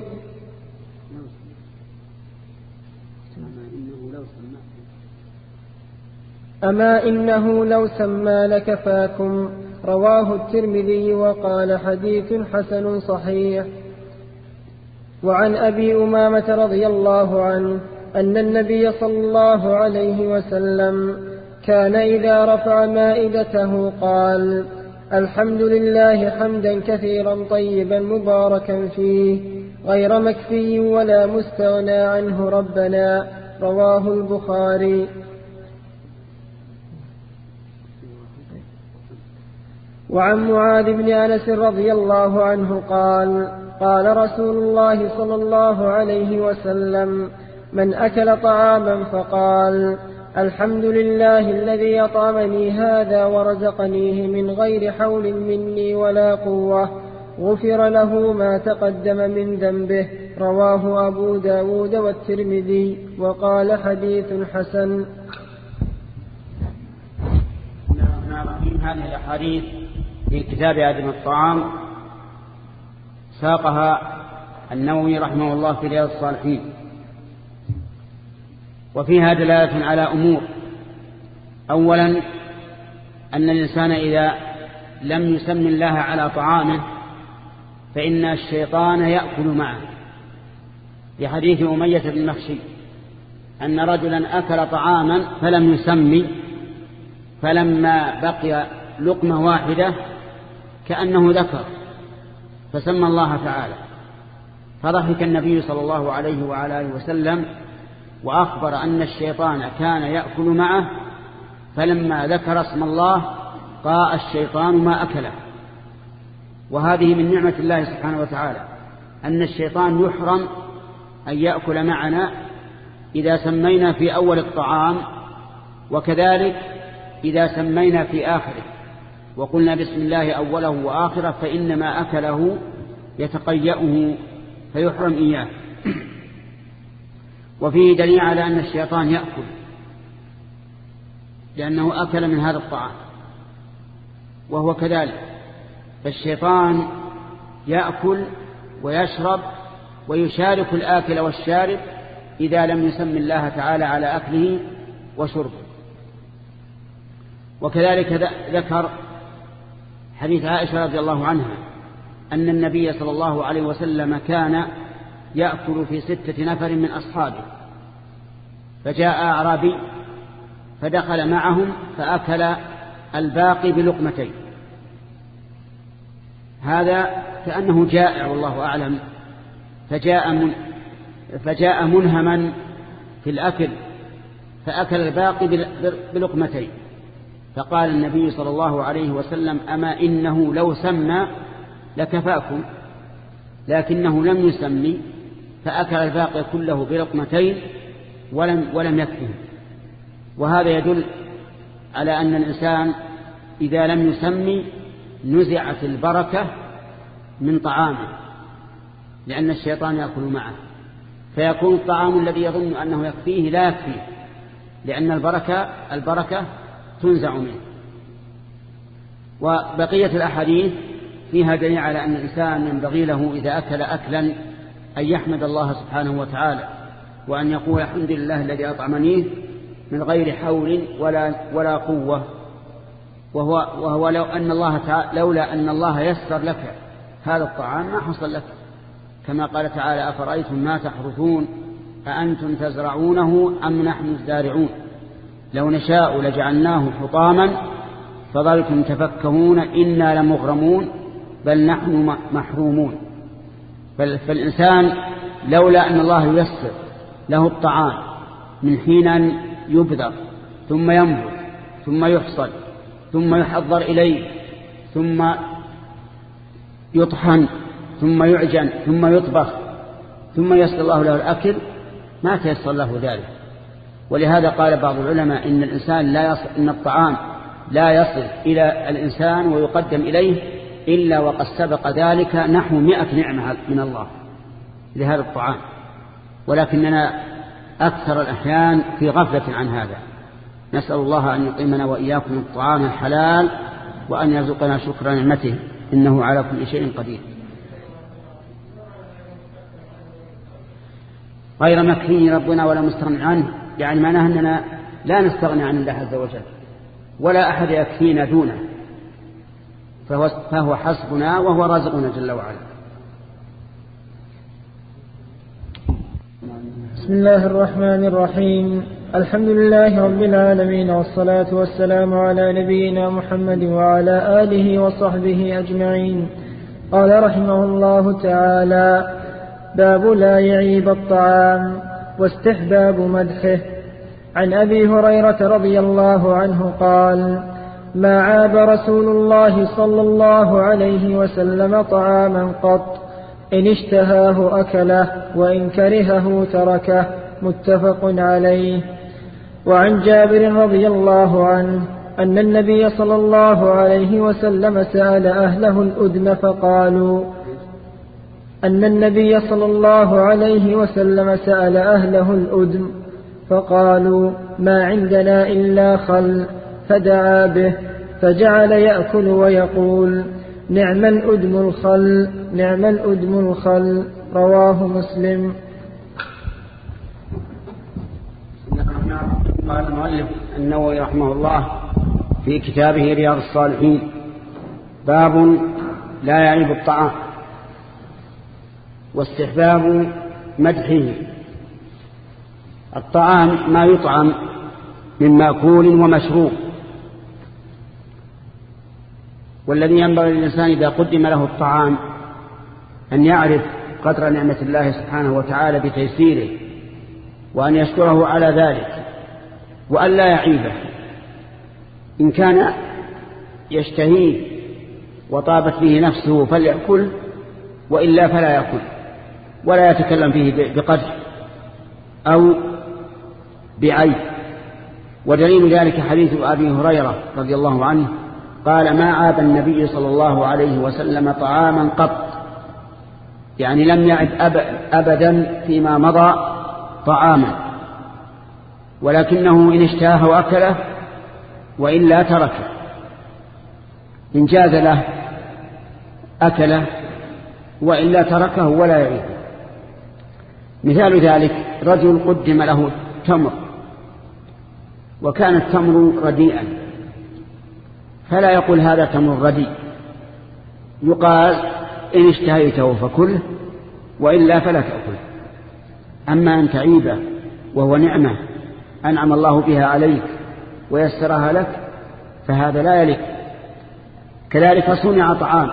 أما إنه لو سمى لك فاكم. رواه الترمذي وقال حديث حسن صحيح. وعن أبي أمامة رضي الله عنه أن النبي صلى الله عليه وسلم كان إذا رفع مائدته قال: الحمد لله حمدا كثيرا طيبا مباركا فيه، غير مكفي ولا مستغنى عنه ربنا. رواه البخاري. وعن معاذ بن أنس رضي الله عنه قال: قال رسول الله صلى الله عليه وسلم: من أكل طعاما فقال: الحمد لله الذي أطعمني هذا ورزقنيه من غير حول مني ولا قوة، غفر له ما تقدم من ذنبه. رواه أبو داود والترمذي وقال حديث حسن. نعم، هذه الأحاديث في كتاب أدب الطعام ساقها النووي رحمه الله في رياض الصالحين، وفيها دلالة على أمور. أولا أن الإنسان إذا لم يسمي الله على طعامه فإن الشيطان يأكل معه، لحديث أمية بن مخشي أن رجلا أكل طعاما فلم يسمي، فلما بقي لقمة واحدة كأنه ذكر فسمى الله تعالى، فضحك النبي صلى الله عليه وعلى آله وسلم وأخبر أن الشيطان كان يأكل معه، فلما ذكر اسم الله قاء الشيطان ما أكله. وهذه من نعمة الله سبحانه وتعالى أن الشيطان يحرم أن يأكل معنا إذا سمينا في أول الطعام وكذلك إذا سمينا في آخره وقلنا بسم الله أوله وآخره فإنما أكله يتقيأه فيحرم إياه. وفيه دليل على أن الشيطان يأكل لأنه أكل من هذا الطعام، وهو كذلك، فالشيطان يأكل ويشرب ويشارك الآكل والشارب إذا لم يسم الله تعالى على أكله وشربه. وكذلك ذكر حديث عائشة رضي الله عنها أن النبي صلى الله عليه وسلم كان يأكل في ستة نفر من أصحابه، فجاء أعرابي فدخل معهم فأكل الباقي بلقمتين، هذا كأنه جائع والله أعلم، فجاء, من فجاء منهما في الأكل فأكل الباقي بلقمتين، فقال النبي صلى الله عليه وسلم أما إنه لو سمى لكفاكم، لكنه لم يسمي فأكل الباقي كله بلقمتين ولم, ولم يكفه. وهذا يدل على أن الإنسان إذا لم يسمي نزعت البركة من طعامه، لأن الشيطان يأكل معه، فيكون الطعام الذي يظن أنه يكفيه لا يكفيه، لأن البركة, البركة تنزع منه. وبقية الأحاديث فيها دليل على أن الإنسان ينبغي له إذا أكل أكلا أن يحمد الله سبحانه وتعالى، وأن يقول الحمد لله الذي أطعمنيه من غير حول ولا, ولا قوة، وهو, وهو لو أن الله تعالى لولا أن الله يسر لك هذا الطعام ما حصل لك، كما قال تعالى أفرأيتم ما تحرثون أأنتم تزرعونه أم نحن الزارعون لو نشاء لجعلناه حطاما فظلتم تفكهون إنا لمغرمون بل نحن محرومون. فالإنسان لولا أن الله ييسر له الطعام من حين يبذر ثم ينبت ثم يحصل ثم يحضر إليه ثم يطحن ثم يعجن ثم يطبخ ثم يسر الله له الأكل ما تيسر له ذلك. ولهذا قال بعض العلماء إن الإنسان لا يصل إن الطعام لا يصل إلى الإنسان ويقدم إليه إلا وقد سبق ذلك نحو مئة نعمة من الله لهذا الطعام، ولكننا أكثر الأحيان في غفلة عن هذا. نسأل الله أن يقيمنا وإياكم الطعام الحلال وأن يرزقنا شكر نعمته إنه على كل شيء قدير. غير مكفي ربنا ولا مستغني عنه، يعني معناه أننا لا نستغني عن الله عز وجل ولا أحد يكفينا دونه، فهو, فهو حسبنا وهو رازقنا جل وعلا. بسم الله الرحمن الرحيم. الحمد لله رب العالمين، والصلاة والسلام على نبينا محمد وعلى آله وصحبه أجمعين. قال رحمه الله تعالى: باب لا يعيب الطعام واستحباب مدحه. عن أبي هريرة رضي الله عنه قال: ما عاب رسول الله صلى الله عليه وسلم طعاما قط، إن اشتهاه أكله وإن كرهه تركه، متفق عليه. وعن جابر رضي الله عنه أن النبي صلى الله عليه وسلم سأل أهله الأدم فقالوا أن النبي صلى الله عليه وسلم سأل أهله الأدم فقالوا ما عندنا إلا خل، فدعا به فجعل يأكل ويقول: نعم الأدم الخل، نعم الأدم الخل. رواه مسلم. قال المؤلف النووي رحمه الله في كتابه رياض الصالحين: باب لا يعيب الطعام واستحباب مدحه. الطعام ما يطعم من مأكول ومشروب، والذي ينبغي للإنسان إذا قدم له الطعام أن يعرف قدر نعمة الله سبحانه وتعالى بتيسيره، وأن يشكره على ذلك، وأن لا يعيبه. إن كان يشتهيه وطابت به نفسه فليأكل، وإلا فلا يأكل، ولا يتكلم فيه بقدر أو بعيب. ودليل ذلك حديث أبي هريرة رضي الله عنه قال ما عاب النبي صلى الله عليه وسلم طعاما قط، يعني لم يعب أبدا فيما مضى طعاما، ولكنه إن اشتهاه وأكله وإلا تركه، إن جاز له أكله وإلا تركه ولا يعيده. مثال ذلك رجل قدم له تمر وكان التمر رديئا، فلا يقول هذا تمر رديء، يقال إن اشتهيته فكله وإلا فلا تأكله. أما أن تعيبه وهو نعمة أنعم الله بها عليك ويسرها لك فهذا لا يليق. كذلك صنع طعام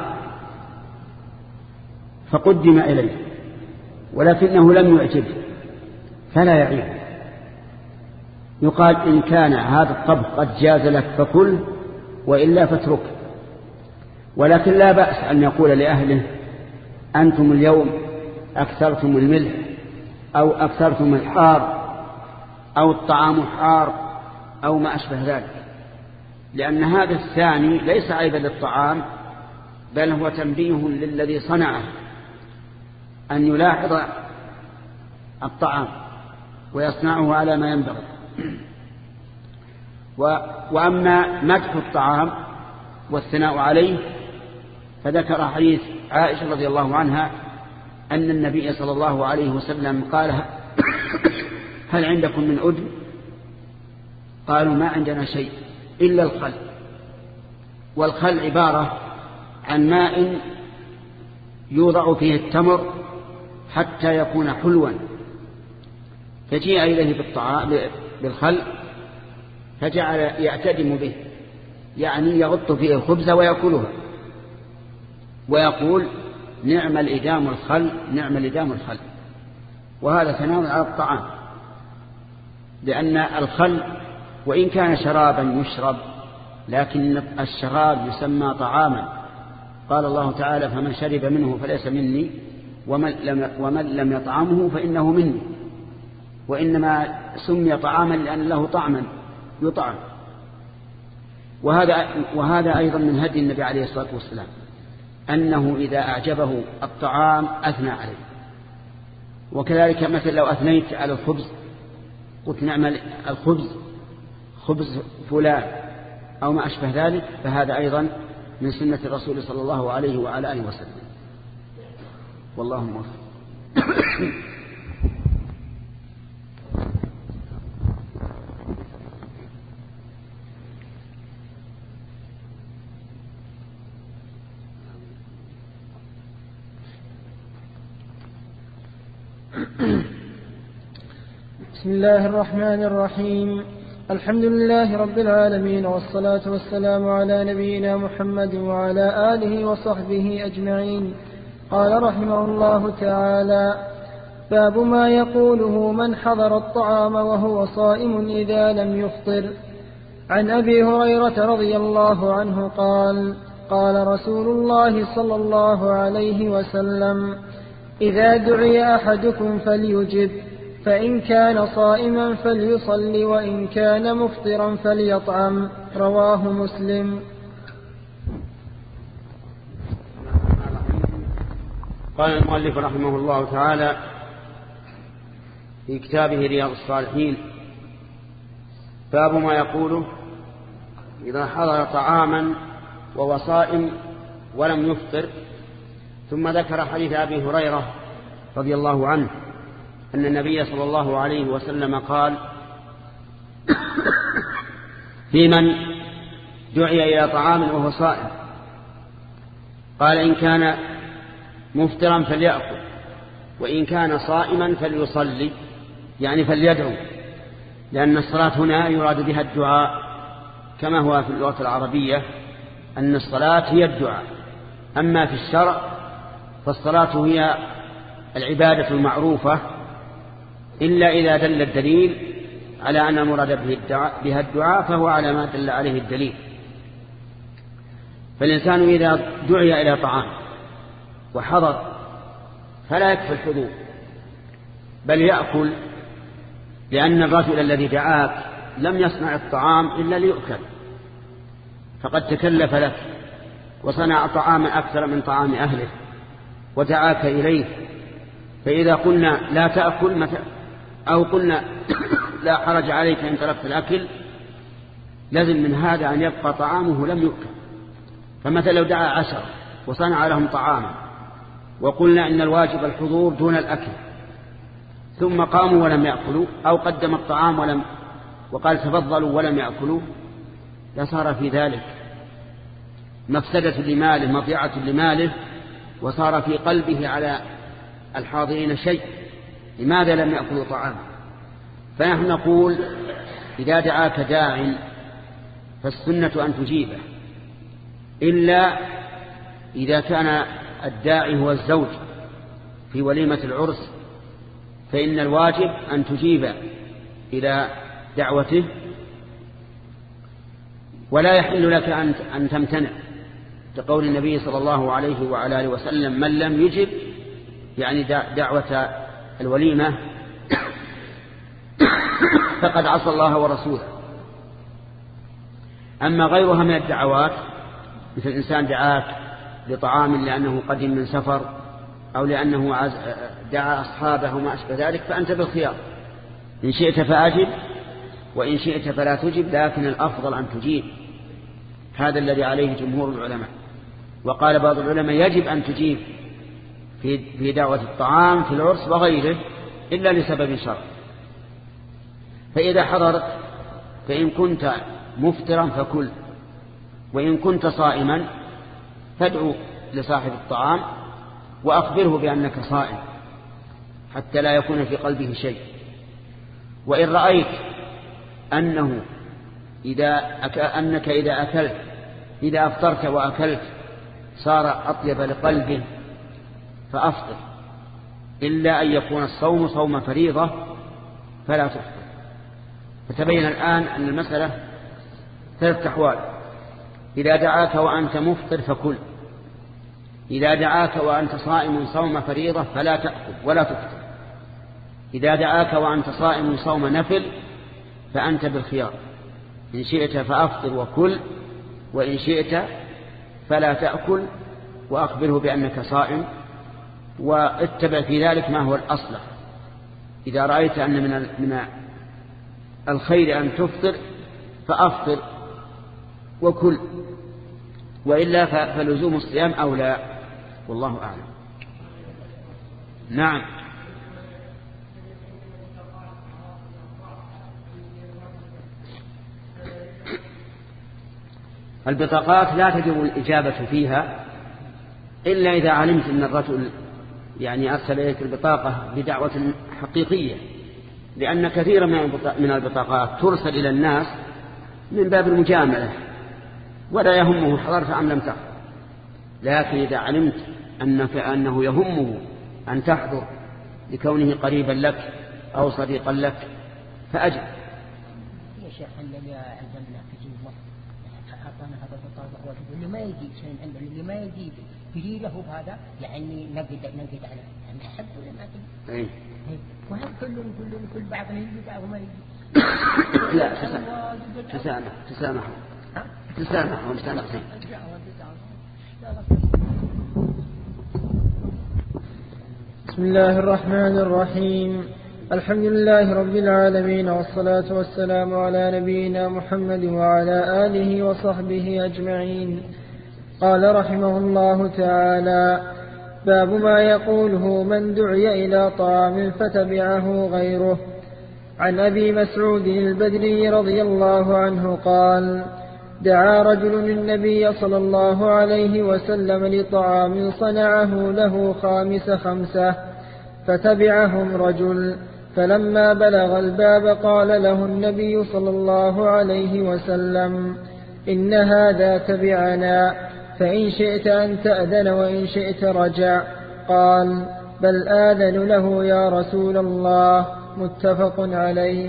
فقدم إليه ولكنه لم يعجبه فلا يعيبه، يقال إن كان هذا الطبخ قد جاز لك فكل وإلا فاتركه. ولكن لا بأس أن يقول لأهله أنتم اليوم أكثرتم الملح أو أكثرتم الحار أو الطعام حار أو ما أشبه ذلك، لأن هذا الثاني ليس عيبا للطعام بل هو تنبيه للذي صنعه أن يلاحظ الطعام ويصنعه على ما ينبغي. وأما مدح الطعام والثناء عليه فذكر حديث عائشة رضي الله عنها أن النبي صلى الله عليه وسلم قال هل عندكم من أدم؟ قالوا ما عندنا شيء إلا الخل. والخل عبارة عن ماء يوضع فيه التمر حتى يكون حلوا، فجيء إليه بالطعام بالخل فجعل يعتدم به، يعني يغط فيه الخبز ويأكلها ويقول نعم الإدام الخل نعم الإدام الخل. وهذا ثناء على الطعام، لأن الخل وإن كان شرابا يشرب لكن الشراب يسمى طعاما. قال الله تعالى فمن شرب منه فليس مني ومن لم, ومن لم يطعمه فإنه مني، وإنما سمي طعاما لأن له طعما يطعم. وهذا, وهذا أيضا من هدي النبي عليه الصلاة والسلام أنه إذا أعجبه الطعام أثنى عليه. وكذلك مثل لو أثنيت على الخبز قلت نعم الخبز خبز فلان أو ما أشبه ذلك، فهذا أيضا من سنة الرسول صلى الله عليه وعلى آله وسلم. والله موفق. بسم الله الرحمن الرحيم. الحمد لله رب العالمين، والصلاة والسلام على نبينا محمد وعلى آله وصحبه أجمعين. قال رحمه الله تعالى: باب ما يقوله من حضر الطعام وهو صائم إذا لم يفطر. عن أبي هريرة رضي الله عنه قال: قال رسول الله صلى الله عليه وسلم: إذا دعي أحدكم فليجب، فإن كان صائما فليصلي، وإن كان مفطرا فليطعم. رواه مسلم. قال المؤلف رحمه الله تعالى في كتابه رياض الصالحين: باب ما يقوله إذا حضر طعاما وهو صائم ولم يفطر. ثم ذكر حديث أبي هريرة رضي الله عنه أن النبي صلى الله عليه وسلم قال في من دعي إلى طعام وهو صائم، قال إن كان مفطرا فليأكل، وإن كان صائما فليصلي، يعني فليدعو، لأن الصلاة هنا يراد بها الدعاء كما هو في اللغة العربية أن الصلاة هي الدعاء. أما في الشرع فالصلاة هي العبادة المعروفة إلا إذا دل الدليل على أن المراد بها الدعاء فهو على ما دل عليه الدليل. فالإنسان إذا دعي إلى طعام وحضر فلا يكفي الحضور بل يأكل، لأن الرجل الذي دعاك لم يصنع الطعام إلا ليؤكل، فقد تكلف لك وصنع طعاما أكثر من طعام أهله ودعاك إليه، فإذا قلنا لا تأكل أو قلنا لا حرج عليك إن تركت الأكل، لازم من هذا أن يبقى طعامه لم يؤكل. فمثلا لو دعا عشر وصنع لهم طعاما وقلنا إن الواجب الحضور دون الأكل، ثم قاموا ولم يأكلوا، أو قدم الطعام ولم وقال تفضلوا ولم يأكلوا، لصار في ذلك مفسدة لماله، مضيعة لماله، وصار في قلبه على الحاضرين شيء، لماذا لم يأكلوا طعام؟ فنحن نقول إذا دعاك داع فالسنة أن تجيبه، إلا إذا كان الداعي هو الزوج في وليمة العرس، فإن الواجب أن تجيب إلى دعوته، ولا يحل لك أن تمتنع، كقول النبي صلى الله عليه وعلى آله وسلم: من لم يجب يعني دعوة الوليمة فقد عصى الله ورسوله. أما غيرها من الدعوات، مثل الإنسان دعاك لطعام لأنه قدم من سفر، أو لأنه دعا أصحابه وما أشبه ذلك، فأنت بالخيار، إن شئت فأجب وإن شئت فلا تجب، لكن الأفضل أن تجيب. هذا الذي عليه جمهور العلماء. وقال بعض العلماء يجب أن تجيب في دعوة الطعام في العرس وغيره إلا لسبب شرع. فإذا حضرت فإن كنت مفطرا فكل، وإن كنت صائما فادعو لصاحب الطعام وأخبره بأنك صائم حتى لا يكون في قلبه شيء. وإن رأيت أنه إذا أك... أنك إذا أكلت إذا أفطرت وأكلت صار أطيب لقلبه فأفطر، إلا أن يكون الصوم صوم فريضة فلا تفطر. فتبين الآن أن المسألة ثلاث أحوال: إذا دعاك وأنت مفطر فكل، إذا دعاك وأنت صائم صوم فريضة فلا تأكل ولا تفطر، إذا دعاك وأنت صائم صوم نفل فأنت بالخيار، إن شئت فأفطر وكل، وإن شئت فلا تأكل وأخبره بأنك صائم، واتبع في ذلك ما هو الأصلح. إذا رأيت أن من من الخير أن تفطر فأفطر وكل، وإلا فلزوم الصيام أولى، والله أعلم. نعم. البطاقات لا تجب الإجابة فيها إلا إذا علمت أن الرجل يعني أرسل إليك البطاقة بدعوة حقيقية، لأن كثيرا من البطاقات ترسل إلى الناس من باب المجاملة ولا يهمه حضرت أم لم تحضر. لكن إذا علمت أنك أنه يهمه أن تحضر لكونه قريبا لك أو صديقا لك فأجب. يا شيخ اللي عندنا في جنوب أعطانا هذا البطاقة واللي ما يجي شيء عندنا اللي ما يجي يجي له بهذا يعني نقد نقد عليه يعني حب ولا ما تجي. إيه. وهم كلهم كلهم كل بعض يجي بعض ما يجي. لا تسامح تسامح تسامح ومستنقص. بسم الله الرحمن الرحيم. الحمد لله رب العالمين، والصلاة والسلام على نبينا محمد وعلى آله وصحبه أجمعين. قال رحمه الله تعالى: باب ما يقوله من دعي إلى طعام فتبعه غيره. عن أبي مسعود البدري رضي الله عنه قال: دعا رجل النبي صلى الله عليه وسلم لطعام صنعه له خامس خمسة، فتبعهم رجل، فلما بلغ الباب قال له النبي صلى الله عليه وسلم: إن هذا تبعنا، فإن شئت أن تأذن وإن شئت رجع. قال: بل آذن له يا رسول الله. متفق عليه.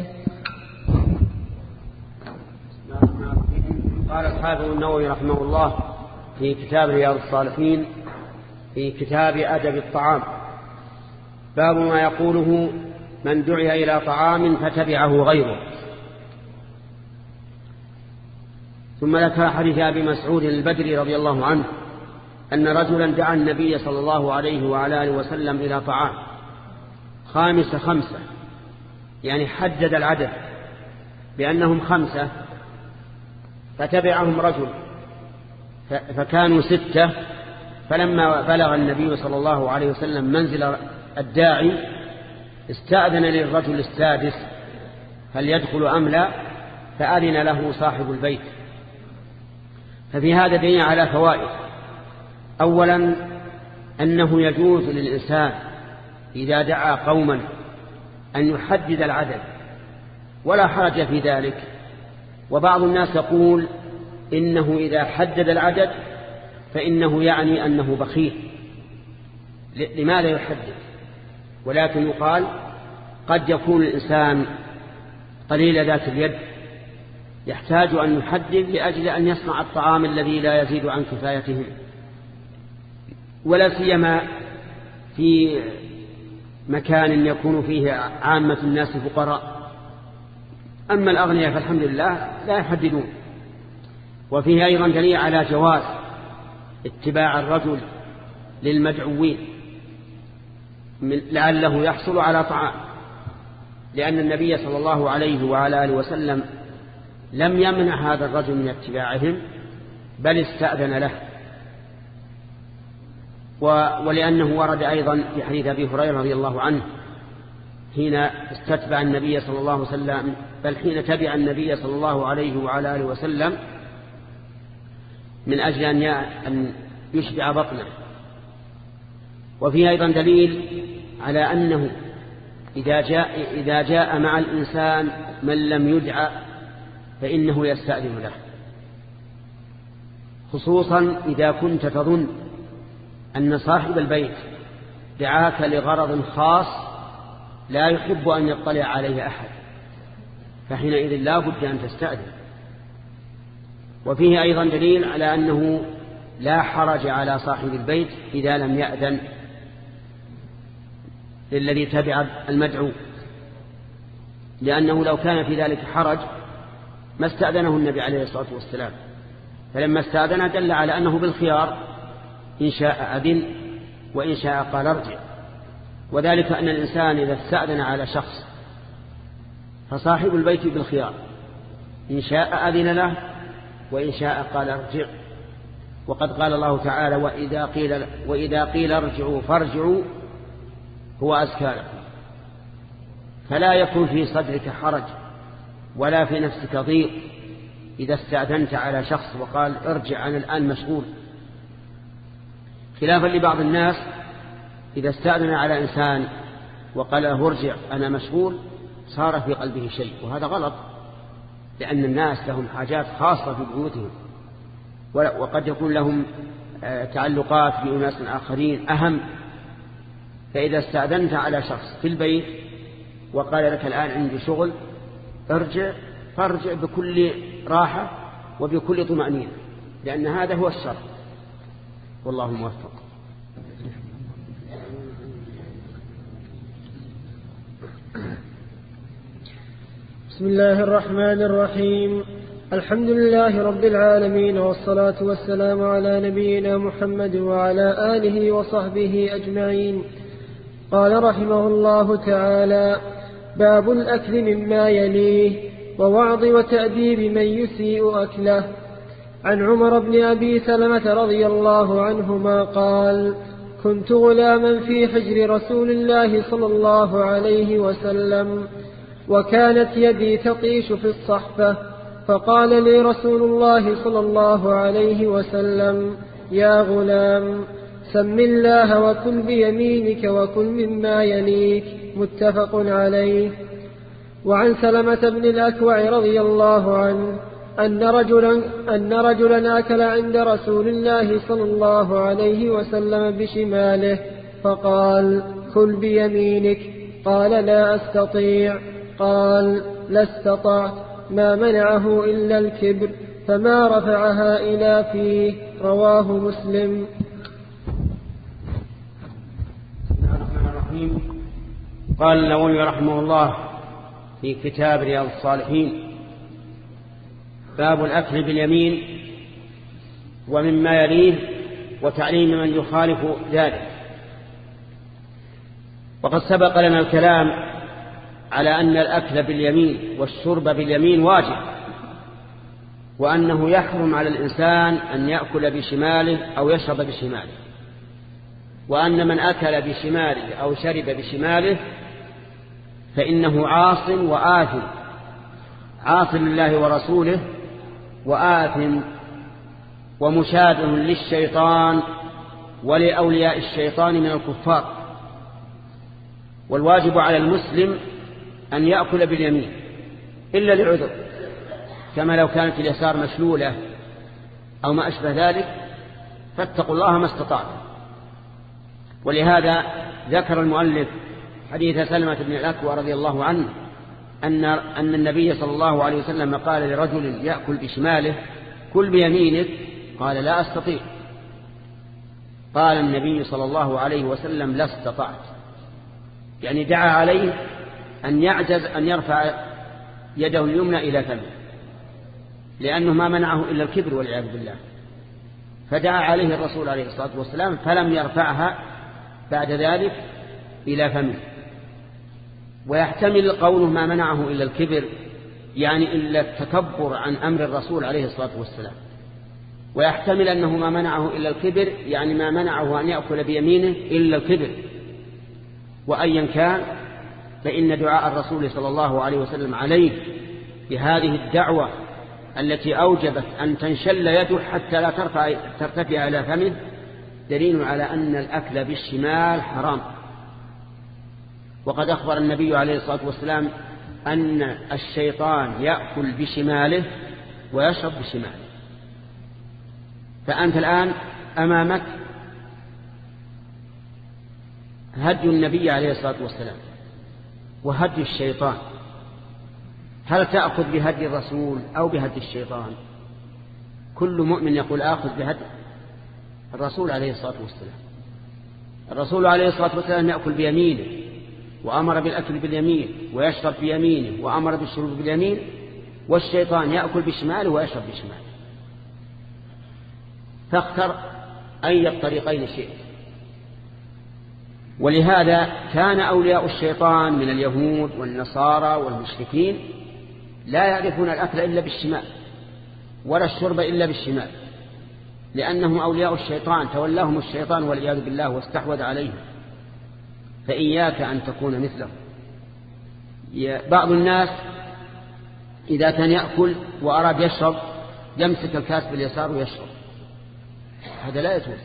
قال الحافظ النووي رحمه الله في كتاب رياض الصالحين في كتاب أدب الطعام: باب ما يقوله من دعي إلى طعام فتبعه غيره. ثم ذكر حديث أبي مسعود البدري رضي الله عنه أن رجلا دعا النبي صلى الله عليه وعلى آله وسلم إلى طعام خامس خمسة، يعني حدد العدد بأنهم خمسة، فتبعهم رجل فكانوا ستة. فلما بلغ النبي صلى الله عليه وسلم منزل الداعي استأذن للرجل السادس هل يدخل أم لا، فأذن له صاحب البيت. ففي هذا دليل على فوائد. أولا أنه يجوز للإنسان إذا دعا قوما أن يحدد العدد ولا حرج في ذلك. وبعض الناس يقول إنه إذا حدد العدد فإنه يعني أنه بخيل، لماذا يحدد؟ ولكن يقال قد يكون الإنسان قليل ذات اليد يحتاج أن يحدد لأجل أن يصنع الطعام الذي لا يزيد عن كفايتهم، ولا سيما في مكان يكون فيه عامة الناس فقراء. أما الأغنياء فالحمد لله لا يحددون. وفيه أيضا دليل على جواز اتباع الرجل للمدعوين لعله يحصل على طعام، لأن النبي صلى الله عليه وعلى آله وسلم لم يمنع هذا الرجل من اتباعهم بل استأذن له. ولأنه ورد أيضا في حديث أبي هريرة رضي الله عنه حين استتبع النبي صلى الله عليه وسلم، بل حين تبع النبي صلى الله عليه وعلى آله وسلم من أجل أن يشبع بطنه. وفيه أيضا دليل على أنه إذا جاء, إذا جاء مع الإنسان من لم يدعى فإنه يستأذن له، خصوصا إذا كنت تظن أن صاحب البيت دعاك لغرض خاص لا يحب أن يطلع عليه أحد، فحينئذ لا بد أن تستأذن. وفيه أيضا دليل على أنه لا حرج على صاحب البيت إذا لم يأذن للذي تبع المدعو، لأنه لو كان في ذلك حرج ما استأذنه النبي عليه الصلاة والسلام، فلما استأذن دل على أنه بالخيار، إن شاء أذن وإن شاء قال ارجع. وذلك أن الإنسان إذا استأذن على شخص فصاحب البيت بالخيار، إن شاء أذن له وإن شاء قال ارجع. وقد قال الله تعالى وإذا قيل, وإذا قيل ارجعوا فارجعوا هو أزكى لكم. فلا يكون في صدرك حرج ولا في نفسك ضيق إذا استأذنت على شخص وقال ارجع أنا الآن مشغول، خلافا لبعض الناس إذا استأذن على إنسان وقال له ارجع أنا مشغول صار في قلبه شيء، وهذا غلط، لأن الناس لهم حاجات خاصة في بيوتهم، وقد يكون لهم تعلقات بأناس آخرين أهم. فإذا استأذنت على شخص في البيت وقال لك الآن عندي شغل ارجع، فارجع بكل راحة وبكل طمأنينة، لأن هذا هو الشر، والله موفق. بسم الله الرحمن الرحيم. الحمد لله رب العالمين، والصلاة والسلام على نبينا محمد وعلى آله وصحبه أجمعين. قال رحمه الله تعالى: باب الأكل مما يليه ووعظ وتأديب من يسيء أكله. عن عمر بن أبي سلمة رضي الله عنهما قال: كنت غلاما في حجر رسول الله صلى الله عليه وسلم، وكانت يدي تطيش في الصحفة، فقال لي رسول الله صلى الله عليه وسلم: يا غلام، سم الله وكل بيمينك وكل مما يليك. متفق عليه. وعن سلمة بن الأكوع رضي الله عنه أن رجلا, أن رجلا أكل عند رسول الله صلى الله عليه وسلم بشماله، فقال: كل بيمينك. قال: لا أستطيع. قال: لا استطعت. ما منعه إلا الكبر، فما رفعها إلى فيه. رواه مسلم. قال النووي رحمه الله في كتاب رياض الصالحين: باب الأكل باليمين ومما يليه وتعليم من يخالف ذلك. وقد سبق لنا الكلام على أن الأكل باليمين والشرب باليمين واجب، وأنه يحرم على الإنسان أن يأكل بشماله أو يشرب بشماله، وأن من أكل بشماله أو شرب بشماله فإنه عاص وآثم، عاص لله ورسوله وآثم ومشابه للشيطان ولأولياء الشيطان من الكفار. والواجب على المسلم أن يأكل باليمين إلا لعذر، كما لو كانت اليسار مشلولة أو ما أشبه ذلك، فاتقوا الله ما استطعتم. ولهذا ذكر المؤلف حديث سلمة بن الأكوى رضي الله عنه أن أن النبي صلى الله عليه وسلم قال لرجل يأكل بشماله كل بيمينك، قال لا أستطيع. قال النبي صلى الله عليه وسلم لا استطعت، يعني دعا عليه أن يعجز أن يرفع يده اليمنى إلى فمه، لأنه ما منعه إلا الكبر والعياذ بالله. فدعا عليه الرسول عليه الصلاة والسلام فلم يرفعها بعد ذلك إلى فمه. ويحتمل قوله ما منعه إلا الكبر يعني إلا التكبر عن أمر الرسول عليه الصلاة والسلام، ويحتمل أنه ما منعه إلا الكبر يعني ما منعه أن يأكل بيمينه إلا الكبر. وأيا كان فإن دعاء الرسول صلى الله عليه وسلم عليه بهذه الدعوة التي أوجبت أن تنشل يده حتى لا ترفع ترتفع إلى فمه دليل على أن الأكل بالشمال حرام. وقد أخبر النبي عليه الصلاة والسلام أن الشيطان يأكل بشماله ويشرب بشماله. فأنت الآن أمامك هدي النبي عليه الصلاة والسلام وهدي الشيطان، هل تأخذ بهدي الرسول أو بهدي الشيطان؟ كل مؤمن يقول آخذ بهدي الرسول عليه الصلاة والسلام. الرسول عليه الصلاة والسلام يأكل بيمينه وأمر بالأكل باليمين ويشرب بيمينه وأمر بالشرب باليمين، والشيطان يأكل بشماله ويشرب بشماله. فاختر أي الطريقين شئت. ولهذا كان أولياء الشيطان من اليهود والنصارى والمشركين لا يعرفون الأكل إلا بالشمال ولا الشرب إلا بالشمال، لأنهم أولياء الشيطان تولاهم الشيطان والعياذ بالله واستحوذ عليهم. فإياك أن تكون مثله. بعض الناس إذا كان يأكل وأراد يشرب يمسك الكاس باليسار ويشرب، هذا لا يجوز،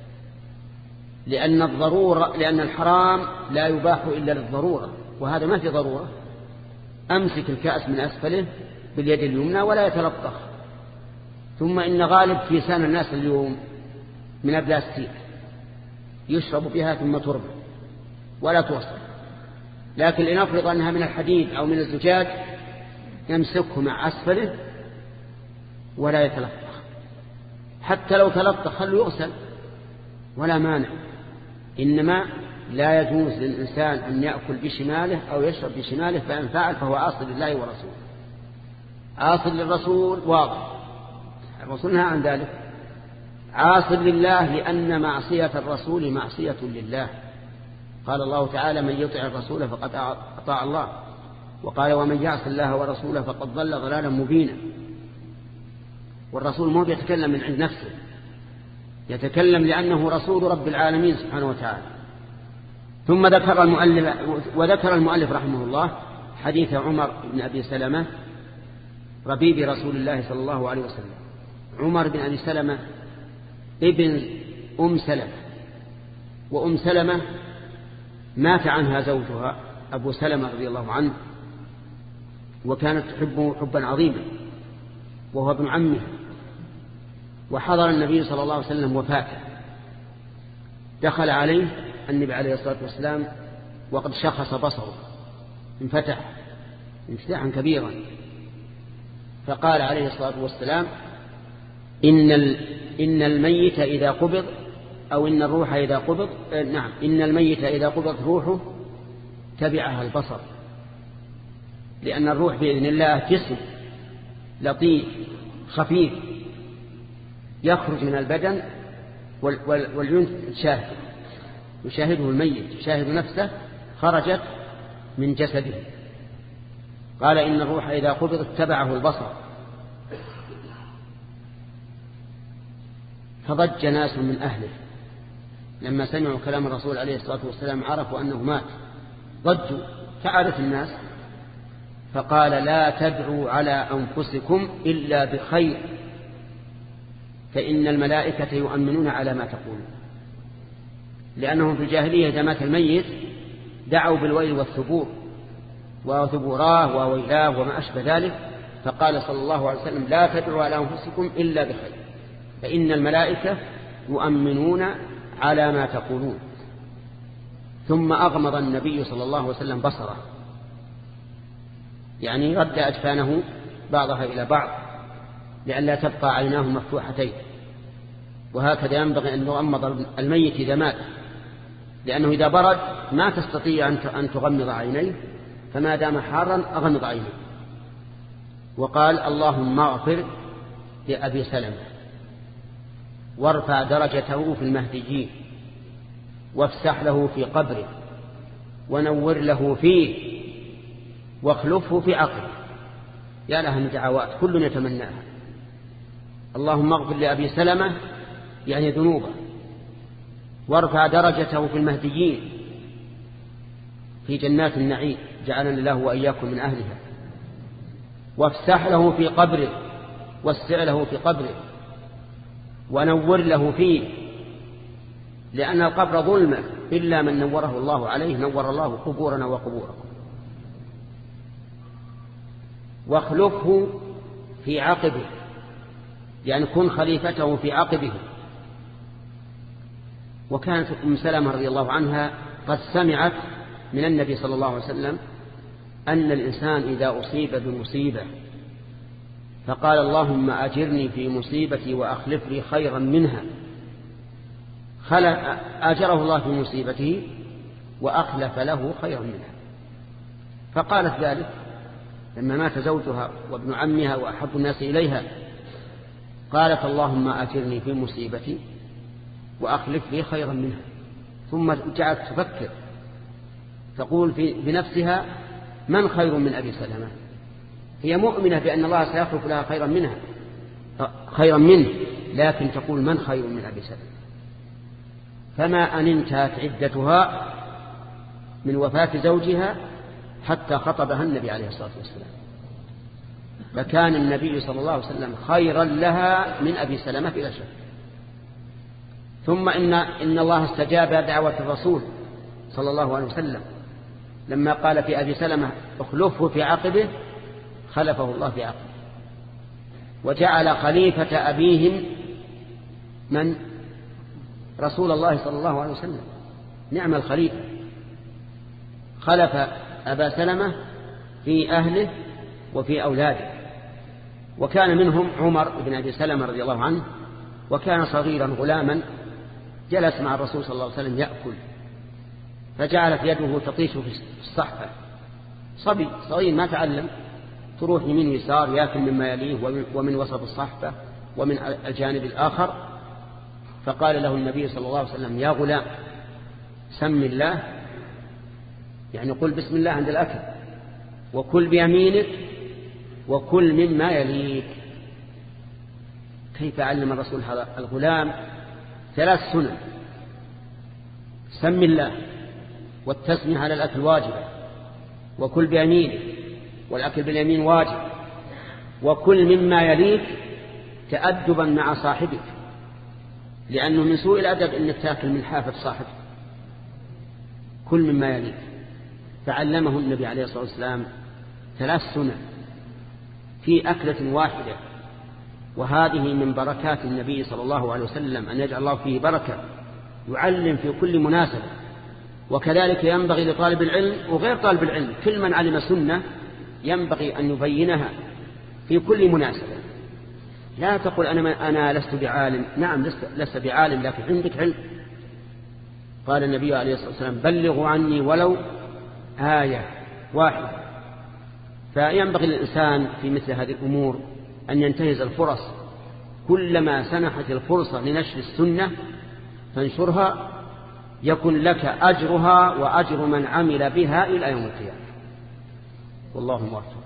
لأن الضرورة لأن الحرام لا يباح إلا للضرورة، وهذا ما في ضرورة. أمسك الكأس من أسفله باليد اليمنى ولا يتلطخ. ثم إن غالب كيسان الناس اليوم من البلاستيك يشرب بها ثم ترمى ولا توصل، لكن لنفرض أنها من الحديد أو من الزجاج يمسكه مع أسفله ولا يتلطخ، حتى لو تلطخ خلوا يغسل ولا مانع. إنما لا يجوز للإنسان أن يأكل بشماله أو يشرب بشماله، فإن فعل فهو عاصي لله ورسوله. عاصي للرسول واضح، الرسول نهى عن ذلك. عاصي لله لأن معصية الرسول معصية لله. قال الله تعالى من يطع الرسول فقد أطاع الله، وقال ومن يعص الله ورسوله فقد ضل ضلالا مبينا. والرسول مو بيتكلم من عند نفسه، يتكلم لأنه رسول رب العالمين سبحانه وتعالى. ثم ذكر المؤلف وذكر المؤلف رحمه الله حديث عمر بن أبي سلمة ربيب رسول الله صلى الله عليه وسلم. عمر بن أبي سلمة ابن أم سلمة، وأم سلمة مات عنها زوجها أبو سلمة رضي الله عنه، وكانت تحبه حبا عظيما وهو ابن عمه. وحضر النبي صلى الله عليه وسلم وفاته، دخل عليه النبي عليه الصلاة والسلام وقد شخص بصره، انفتح انفتاحا كبيرا، فقال عليه الصلاة والسلام إن, إن الميت إذا قبض أو إن الروح إذا قبض نعم إن الميت إذا قبض روحه تبعها البصر، لأن الروح بإذن الله جسم لطيف خفيف يخرج من البدن والعيون تشاهد، يشاهده الميت، يشاهد نفسه خرجت من جسده. قال إن الروح إذا قبض اتبعه البصر. فضج ناس من أهله لما سمعوا كلام الرسول عليه الصلاة والسلام، عرفوا أنه مات، ضجوا كعادة الناس. فقال لا تدعوا على أنفسكم إلا بخير فإن الملائكة يؤمنون على ما تقولون. لأنهم في الجاهلية إذا مات الميت دعوا بالويل والثبور وثبوراه وويلاه وما أشبه ذلك. فقال صلى الله عليه وسلم لا تدعوا على أنفسكم إلا بخير فإن الملائكة يؤمنون على ما تقولون. ثم أغمض النبي صلى الله عليه وسلم بصره، يعني رد أجفانه بعضها إلى بعض لئلا تبقى عيناه مفتوحتين. وهكذا ينبغي أن يغمض الميت إذا مات، لأنه إذا برد ما تستطيع أن تغمض عينيه، فما دام حارا أغمض عينيه. وقال اللهم اغفر لأبي سلمة وارفع درجته في المهديين وافسح له في قبره ونور له فيه واخلفه في عقله. يا لها من دعوات كل يتمناها. اللهم اغفر لأبي سلمة يعني ذنوبه، وارفع درجته في المهديين في جنات النعيم، جعلنا الله وإياكم من أهلها، وافسح له في قبره، واسع له في قبره، ونور له فيه، لأن القبر ظلمة إلا من نوره الله عليه نور الله قبورنا وقبوركم. واخلفه في عقبه، يعني كن خليفته في عقبه. وكانت أم سلمة رضي الله عنها قد سمعت من النبي صلى الله عليه وسلم أن الإنسان إذا أصيب بمصيبة فقال اللهم أجرني في مصيبتي وأخلف لي خيرا منها، أجره الله في مصيبته وأخلف له خيرا منها. فقالت ذلك لما مات زوجها وابن عمها وأحب الناس إليها، قالت اللهم أجرني في مصيبتي وأخلف لي خيرا منها. ثم جعلت تفكر تقول في بنفسها من خير من أبي سلمة؟ هي مؤمنة بأن الله سيخلف لها خيرا منها خيرا منه، لكن تقول من خير من أبي سلمة؟ فما أن انتهت عدتها من وفاة زوجها حتى خطبها النبي عليه الصلاة والسلام، فكان النبي صلى الله عليه وسلم خيرا لها من أبي سلمة بلا شك. ثم إن, إن الله استجاب دعوة الرسول صلى الله عليه وسلم لما قال في أبي سلمة اخلفه في عقبه، خلفه الله في عقبه، وجعل خليفة أبيهم من رسول الله صلى الله عليه وسلم. نعم الخليفة، خلف أبا سلمة في أهله وفي أولاده. وكان منهم عمر بن أبي سلمة رضي الله عنه، وكان صغيرا غلاما جلس مع الرسول صلى الله عليه وسلم يأكل، فجعلت يده تطيش في الصحفة، صبي صغير ما تعلم، تروح يمين ويسار يأكل مما يليه ومن وسط الصحفة ومن الجانب الآخر. فقال له النبي صلى الله عليه وسلم يا غلام سم الله، يعني قل بسم الله عند الأكل، وكل بيمينك وكل مما يليك. كيف علم الرسول هذا الغلام ثلاث سنن: سم الله، والتسمية على الأكل واجبة، وكل بيمينك، والأكل باليمين واجب، وكل مما يليك تأدبا مع صاحبك، لأنه من سوء الأدب أنك تأكل من حافة صاحبك. كل مما يليك. فعلمه النبي عليه الصلاة والسلام ثلاث سنن في أكلة واحدة، وهذه من بركات النبي صلى الله عليه وسلم أن يجعل الله فيه بركة، يعلم في كل مناسبة. وكذلك ينبغي لطالب العلم وغير طالب العلم، كل من علم سنة ينبغي أن يبينها في كل مناسبة. لا تقول أنا, أنا لست بعالم. نعم لست بعالم، لكن عندك علم. قال النبي عليه الصلاة والسلام بلغوا عني ولو آية واحدة. فينبغي للإنسان في مثل هذه الأمور أن ينتهز الفرص، كلما سنحت الفرصة لنشر السنة فانشرها، يكن لك أجرها وأجر من عمل بها إلى يوم القيامة. والله موفق.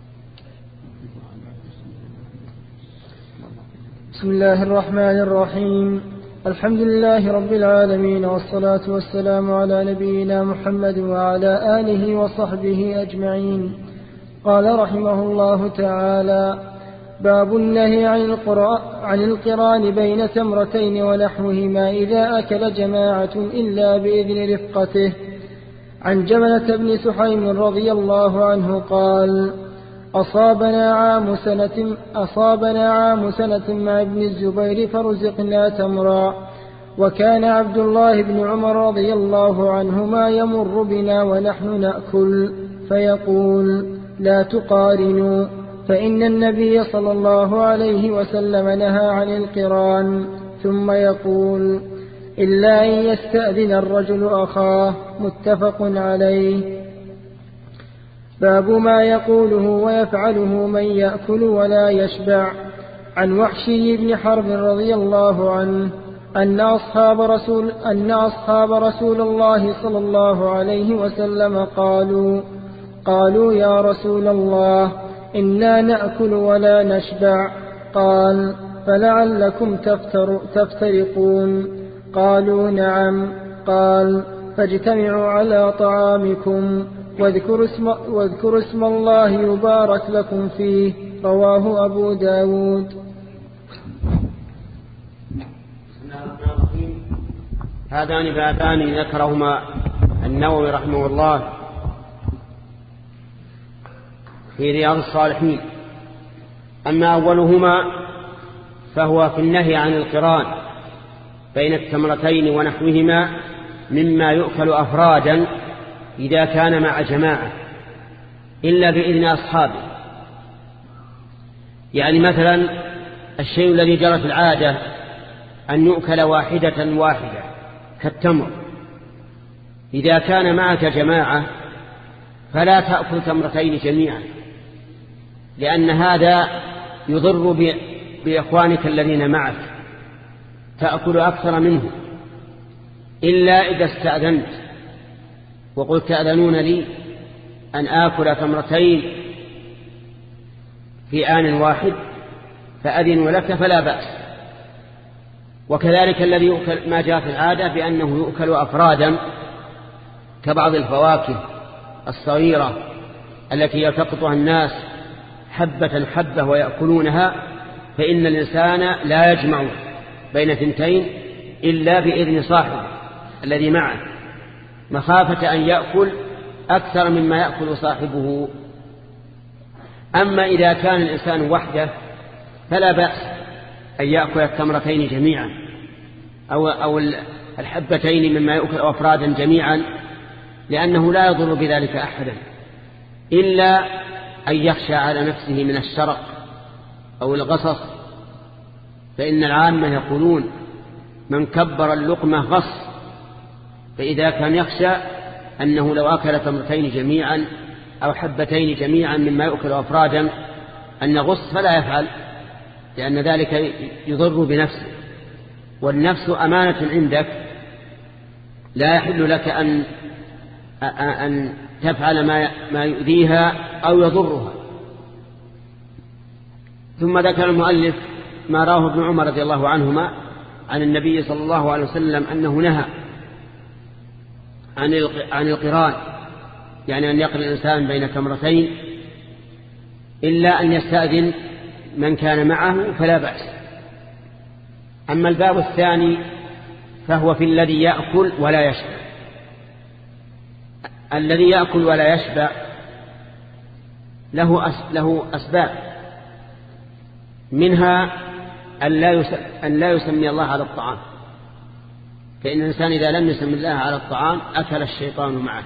بسم الله الرحمن الرحيم. الحمد لله رب العالمين، والصلاة والسلام على نبينا محمد وعلى آله وصحبه أجمعين. قال رحمه الله تعالى: باب النهي عن القران بين تمرتين ونحوهما إذا أكل جماعة إلا بإذن رفقته. عن جملة بن سحيم رضي الله عنه قال: أصابنا عام سنة, أصابنا عام سنة مع ابن الزبير فرزقنا تمرا، وكان عبد الله بن عمر رضي الله عنهما يمر بنا ونحن نأكل فيقول: لا تقارنوا، فإن النبي صلى الله عليه وسلم نهى عن القران، ثم يقول: إلا أن يستأذن الرجل أخاه. متفق عليه. باب ما يقوله ويفعله من يأكل ولا يشبع. عن وحشي بن حرب رضي الله عنه أن أصحاب رسول, أن أصحاب رسول الله صلى الله عليه وسلم قالوا قالوا يا رسول الله، إنا نأكل ولا نشبع. قال: فلعلكم تفتر تفترقون. قالوا: نعم. قال: فاجتمعوا على طعامكم واذكروا اسم, واذكروا اسم الله يبارك لكم فيه. رواه أبو داود. هذان بابان ذكرهما النووي رحمه الله في رياض الصالحين. أما أولهما فهو في النهي عن القران بين التمرتين ونحوهما مما يؤكل أفرادا إذا كان مع جماعة إلا بإذن أصحابه. يعني مثلا الشيء الذي جرت العادة أن يؤكل واحدة واحدة كالتمر، إذا كان معك جماعة فلا تأكل تمرتين جميعا، لأن هذا يضر بإخوانك الذين معك، تأكل أكثر منه، إلا إذا استأذنت وقلت: تأذنون لي أن آكل تمرتين في آن واحد، فأذن لك فلا بأس. وكذلك الذي يؤكل ما جاء في العادة بأنه يؤكل أفرادا كبعض الفواكه الصغيرة التي يلتقطها الناس حبة حبة ويأكلونها، فإن الإنسان لا يجمع بين ثنتين إلا بإذن صاحبه الذي معه، مخافة أن يأكل أكثر مما يأكل صاحبه. أما إذا كان الإنسان وحده فلا بأس أن يأكل التمرتين جميعا أو, أو الحبتين مما يأكل أفرادا جميعا، لأنه لا يضر بذلك أحدا، إلا أن يخشى على نفسه من الشرق أو الغصص، فإن العامة يقولون: من كبر اللقمة غص. فإذا كان يخشى أنه لو أكل تمرتين جميعا أو حبتين جميعا مما يأكل أفرادا أن غص فلا يفعل، لأن ذلك يضر بنفسه، والنفس أمانة عندك لا يحل لك أن أن تفعل ما ما يؤذيها أو يضرها. ثم ذكر المؤلف ما راه ابن عمر رضي الله عنهما عن النبي صلى الله عليه وسلم أنه نهى عن القران، يعني أن يقرن الإنسان بين تمرتين إلا أن يستأذن من كان معه فلا بأس. أما الباب الثاني فهو في الذي يأكل ولا يشبع. الذي يأكل ولا يشبع له له أسباب، منها أن لا يسمي الله على الطعام، فإن الإنسان إذا لم يسمي الله على الطعام أكل الشيطان معه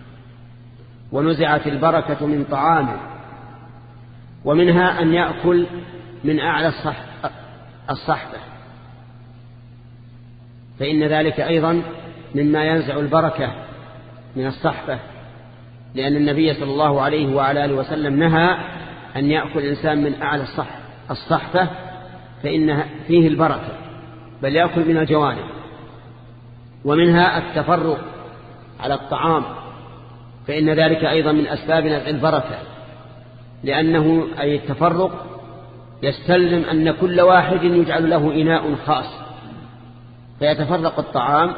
ونزعت البركة من طعامه. ومنها أن يأكل من أعلى الصحبة، فإن ذلك أيضا مما ينزع البركة من الصحبة، لأن النبي صلى الله عليه وعلى آله وسلم نهى أن يأكل الإنسان من أعلى الصحفة فإن فيه البركة، بل يأكل من الجوانب. ومنها التفرق على الطعام، فإن ذلك أيضا من أسباب نزع البركة، لأنه أي التفرق يستلزم أن كل واحد يجعل له إناء خاص، فيتفرق الطعام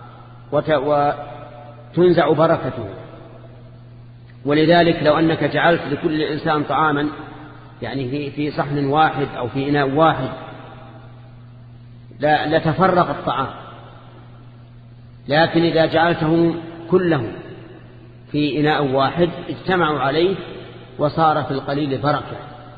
وتنزع بركته. ولذلك لو أنك جعلت لكل إنسان طعاما يعني في صحن واحد أو في إناء واحد لا لتفرق الطعام، لكن إذا جعلته كله في إناء واحد اجتمعوا عليه وصار في القليل بركة.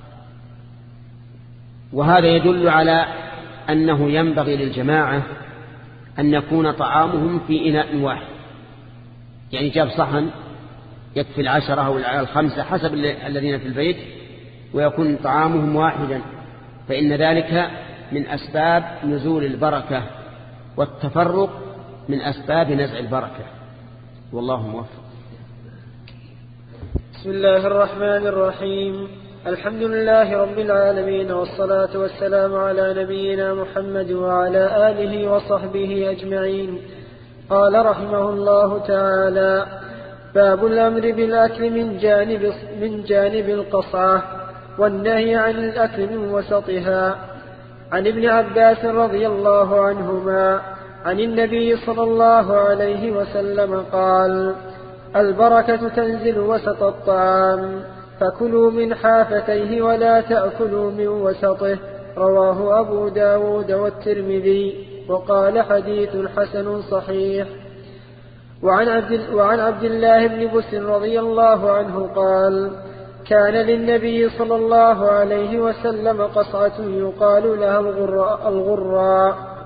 وهذا يدل على أنه ينبغي للجماعة أن يكون طعامهم في إناء واحد، يعني جاب صحن يكفي العشرة أو الخمسة حسب الذين في البيت، ويكون طعامهم واحدا، فإن ذلك من أسباب نزول البركة، والتفرق من أسباب نزع البركة، والله موفق. بسم الله الرحمن الرحيم. الحمد لله رب العالمين، والصلاة والسلام على نبينا محمد وعلى آله وصحبه أجمعين. قال رحمه الله تعالى: باب الأمر بالأكل من جانب, من جانب القصعة، والنهي عن الأكل من وسطها. عن ابن عباس رضي الله عنهما عن النبي صلى الله عليه وسلم قال: البركة تنزل وسط الطعام، فكلوا من حافتيه ولا تأكلوا من وسطه. رواه أبو داود والترمذي، وقال حديث حسن صحيح. وعن عبد, وعن عبد الله بن بسر رضي الله عنه قال: كان للنبي صلى الله عليه وسلم قصعة يقال لها الغراء, الغراء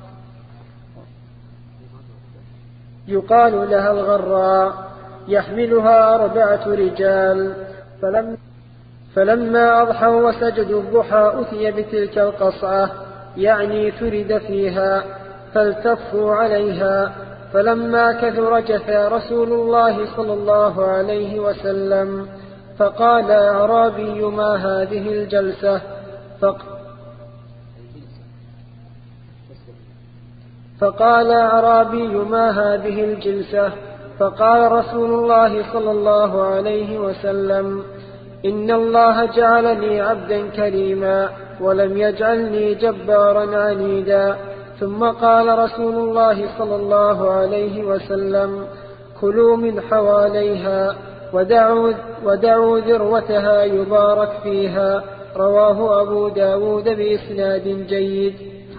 يقال لها الغراء يحملها أربعة رجال، فلم فلما أضحوا وسجدوا الضحى أتي بتلك القصعة، يعني ترد فيها، فالتفوا عليها. فلما كثر جثى رسول الله صلى الله عليه وسلم، فقال: أعرابي ما هذه الجلسة؟ فق فقال أعرابي ما هذه الجلسة؟ فقال رسول الله صلى الله عليه وسلم: إن الله جعلني عبدا كريما، ولم يجعلني جبارا عنيدا. ثم قال رسول الله صلى الله عليه وسلم: كلوا من حواليها ودعوا, ودعوا ذروتها يبارك فيها. رواه أبو داود بإسناد جيد.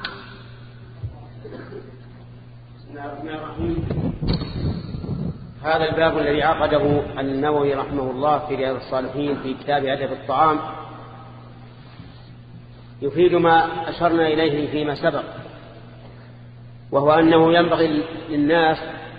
هذا الباب الذي عقده النووي رحمه الله في رياض الصالحين في كتاب أدب الطعام يفيد ما أشرنا إليه فيما سبق، وهو أنه ينبغي للناس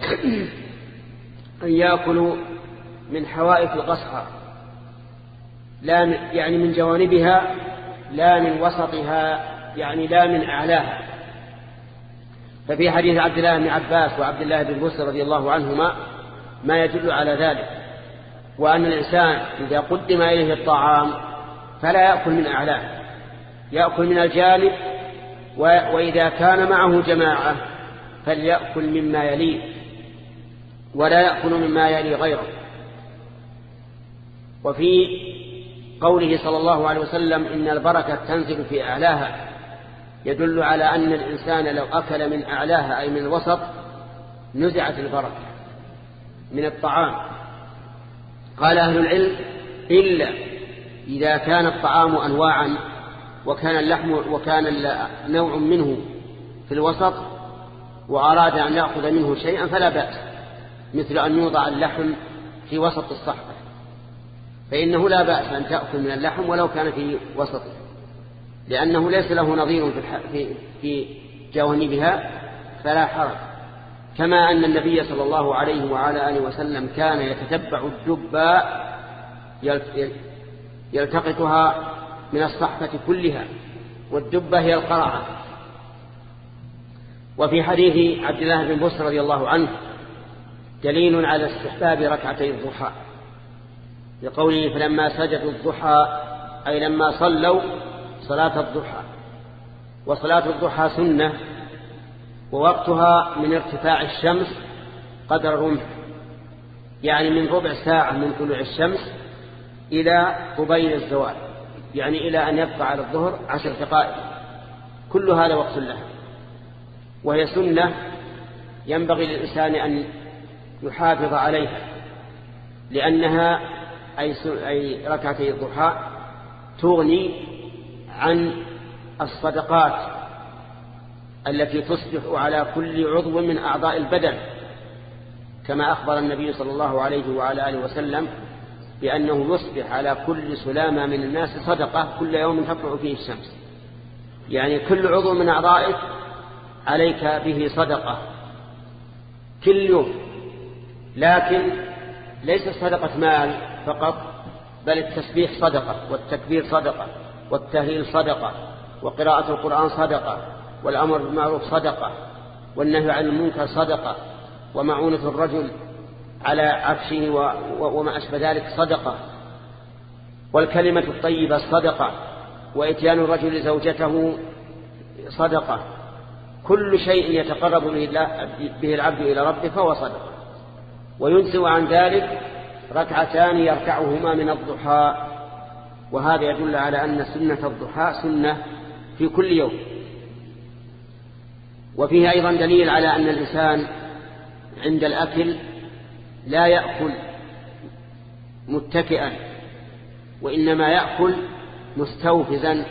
أن يأكلوا من حوائف القصعة، لا يعني من جوانبها، لا من وسطها، يعني لا من أعلاها. ففي حديث عبد الله بن عباس وعبد الله بن بسر رضي الله عنهما ما يدل على ذلك، وأن الإنسان إذا قدم إليه الطعام فلا يأكل من أعلاه، يأكل من الجانب، وإذا كان معه جماعة فليأكل مما يليه ولا يأكل مما يلي غيره. وفي قوله صلى الله عليه وسلم إن البركة تنزل في أعلاها يدل على أن الإنسان لو أكل من أعلاها أي من الوسط نزعت البركة من الطعام. قال أهل العلم: إلا إذا كان الطعام أنواعا وكان اللحم وكان نوع منه في الوسط وأراد أن يأخذ منه شيئا فلا بأس، مثل أن يوضع اللحم في وسط الصحفة، فإنه لا بأس أن تأكل من اللحم ولو كان في وسطه، لأنه ليس له نظير في في جوانبها، فلا حرج. كما أن النبي صلى الله عليه وعلى آله وسلم كان يتتبع الدباء يلتقطها من الصحفة كلها، والدبة هي القرعة. وفي حديث عبد الله بن بسر رضي الله عنه دليل على استحباب ركعتي الضحى، لقوله: فلما سجدوا الضحى أي لما صلوا صلاة الضحى. وصلاة الضحى سنة، ووقتها من ارتفاع الشمس قدر رمح، يعني من ربع ساعة من طلوع الشمس إلى قبيل الزوال، يعني إلى أن يبقى على الظهر عشر دقائق، كل هذا وقت لها. وهي سنة ينبغي للإنسان أن يحافظ عليها، لأنها أي ركعتي الضحى تغني عن الصدقات التي تصبح على كل عضو من أعضاء البدن، كما أخبر النبي صلى الله عليه وعلى آله وسلم بأنه يصبح على كل سلامة من الناس صدقة كل يوم تطلع فيه الشمس، يعني كل عضو من أعضائك عليك به صدقة كل يوم. لكن ليس صدقة مال فقط، بل التسبيح صدقة، والتكبير صدقة، والتهليل صدقة، وقراءة القرآن صدقة، والأمر بالمعروف صدقة، والنهي عن المنكر صدقة، ومعونة الرجل على عفشه وما أشبه ذلك صدقة، والكلمة الطيبة صدقة، وإتيان الرجل زوجته صدقة. كل شيء يتقرب به العبد إلى ربه فهو صدقة. وينسوا عن ذلك ركعتان يركعهما من الضحى، وهذا يدل على أن سنة الضحى سنة في كل يوم. وفيه أيضا دليل على أن الإنسان عند الأكل لا يأكل متكئا، وإنما يأكل مستوفزا،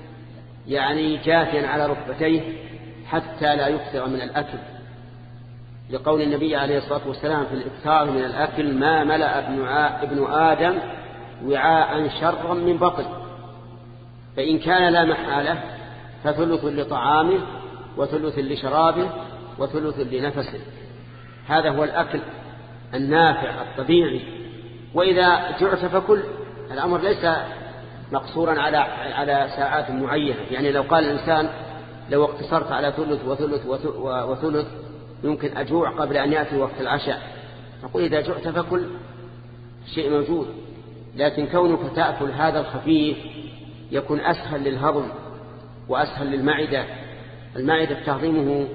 يعني جاثيا على ركبتيه حتى لا يكثر من الأكل، لقول النبي عليه الصلاة والسلام في الإكثار من الأكل ما ملأ ابن آدم وعاء شرا من بطن، فإن كان لا محالة فثلث لطعامه وثلث لشرابه وثلث لنفسه. هذا هو الأكل النافع الطبيعي. وإذا جعت فكل، الأمر ليس مقصورا على على ساعات معينة، يعني لو قال الإنسان لو اقتصرت على ثلث وثلث وثلث يمكن أجوع قبل أن يأتي وقت العشاء، نقول إذا جعت فكل، شيء موجود. لكن كونك تأكل هذا الخفيف يكون أسهل للهضم وأسهل للمعدة، المعدة تهضمه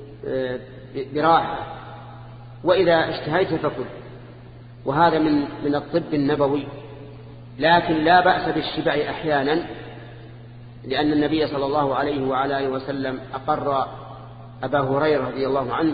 براحة. وإذا اشتهيت فكل، وهذا من من الطب النبوي. لكن لا بأس بالشبع أحيانا، لأن النبي صلى الله عليه وعلى آله وسلم أقر أبا هريرة رضي الله عنه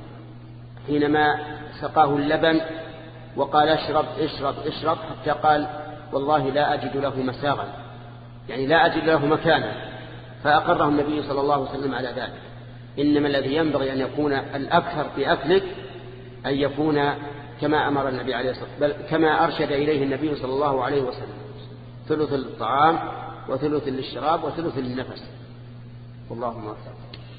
حينما سقاه اللبن وقال اشرب اشرب اشرب حتى قال والله لا أجد له مساغا، يعني لا أجد له مكانا، فأقره النبي صلى الله عليه وسلم على ذلك. إنما الذي ينبغي أن يكون الأكثر في أكلك أن يكون كما أمر النبي عليه الصلاة والسلام، بل كما أرشد إليه النبي صلى الله عليه وسلم، ثلث للطعام وثلث للشراب وثلث للنفس. والله موفق.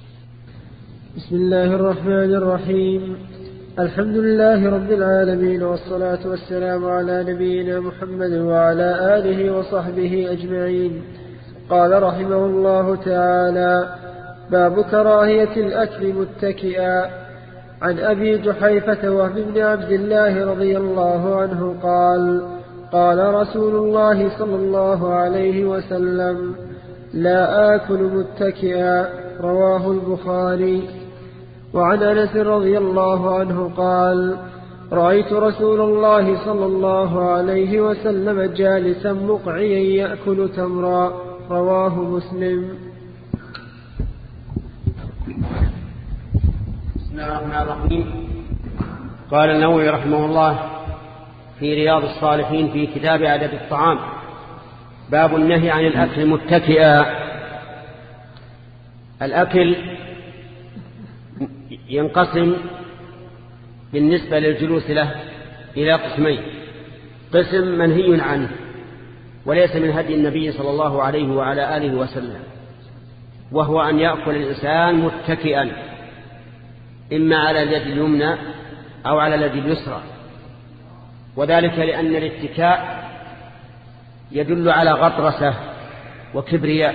بسم الله الرحمن الرحيم. الحمد لله رب العالمين، والصلاة والسلام على نبينا محمد وعلى آله وصحبه أجمعين. قال رحمه الله تعالى: باب كراهية الأكل متكئا. عن أبي جحيفة وهب بن عبد الله رضي الله عنه قال: قال رسول الله صلى الله عليه وسلم: لا آكل متكئا. رواه البخاري. وعن أنس رضي الله عنه قال: رأيت رسول الله صلى الله عليه وسلم جالسا مقعيا يأكل تمرا. رواه مسلم. بسم الله الرحمن الرحيم. قال النووي رحمه الله في رياض الصالحين في كتاب آداب الطعام: باب النهي عن الأكل متكئا. الأكل ينقسم بالنسبة للجلوس له إلى قسمين: قسم منهي عنه وليس من هدي النبي صلى الله عليه وعلى آله وسلم، وهو أن يأكل الإنسان متكئا، إما على اليد اليمنى أو على اليد اليسرى، وذلك لأن الاتكاء يدل على غطرسة وكبرياء،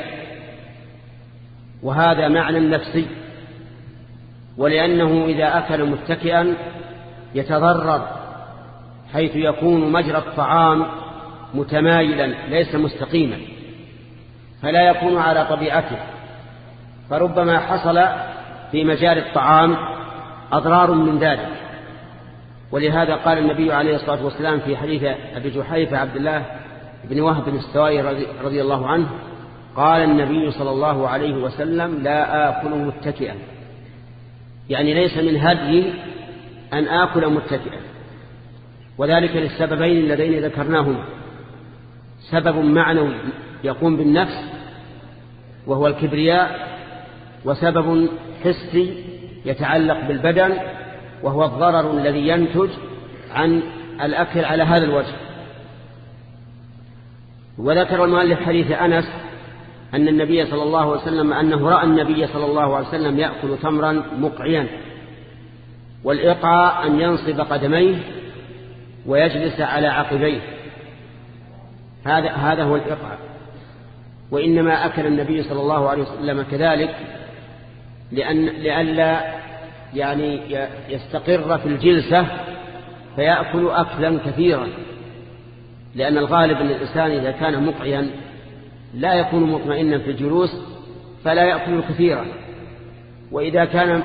وهذا معنى نفسي، ولأنه إذا أكل متكئا يتضرر، حيث يكون مجرى الطعام متمايلا ليس مستقيما، فلا يكون على طبيعته، فربما حصل في مجال الطعام أضرار من ذلك. ولهذا قال النبي عليه الصلاة والسلام في حديث أبي جحيفة عبد الله بن وهب بن السوائي رضي الله عنه، قال النبي صلى الله عليه وسلم: لا آكل متكئا، يعني ليس من هدي أن آكل متكئا، وذلك للسببين اللذين ذكرناهما: سبب معنوي يقوم بالنفس وهو الكبرياء، وسبب حسي يتعلق بالبدن وهو الضرر الذي ينتج عن الأكل على هذا الوجه. وذكر المؤلف حديث أنس أن النبي صلى الله عليه وسلم أنه رأى النبي صلى الله عليه وسلم يأكل تمرا مقعيا، والإقعاء أن ينصب قدميه ويجلس على عقبيه، هذا هذا هو الإقعاء. وإنما أكل النبي صلى الله عليه وسلم كذلك لأن لئلا يعني يستقر في الجلسة فيأكل أكلا كثيرا، لأن الغالب أن الإنسان إذا كان مقعيا لا يكون مطمئنا في الجلوس فلا يأكل كثيرا، وإذا كان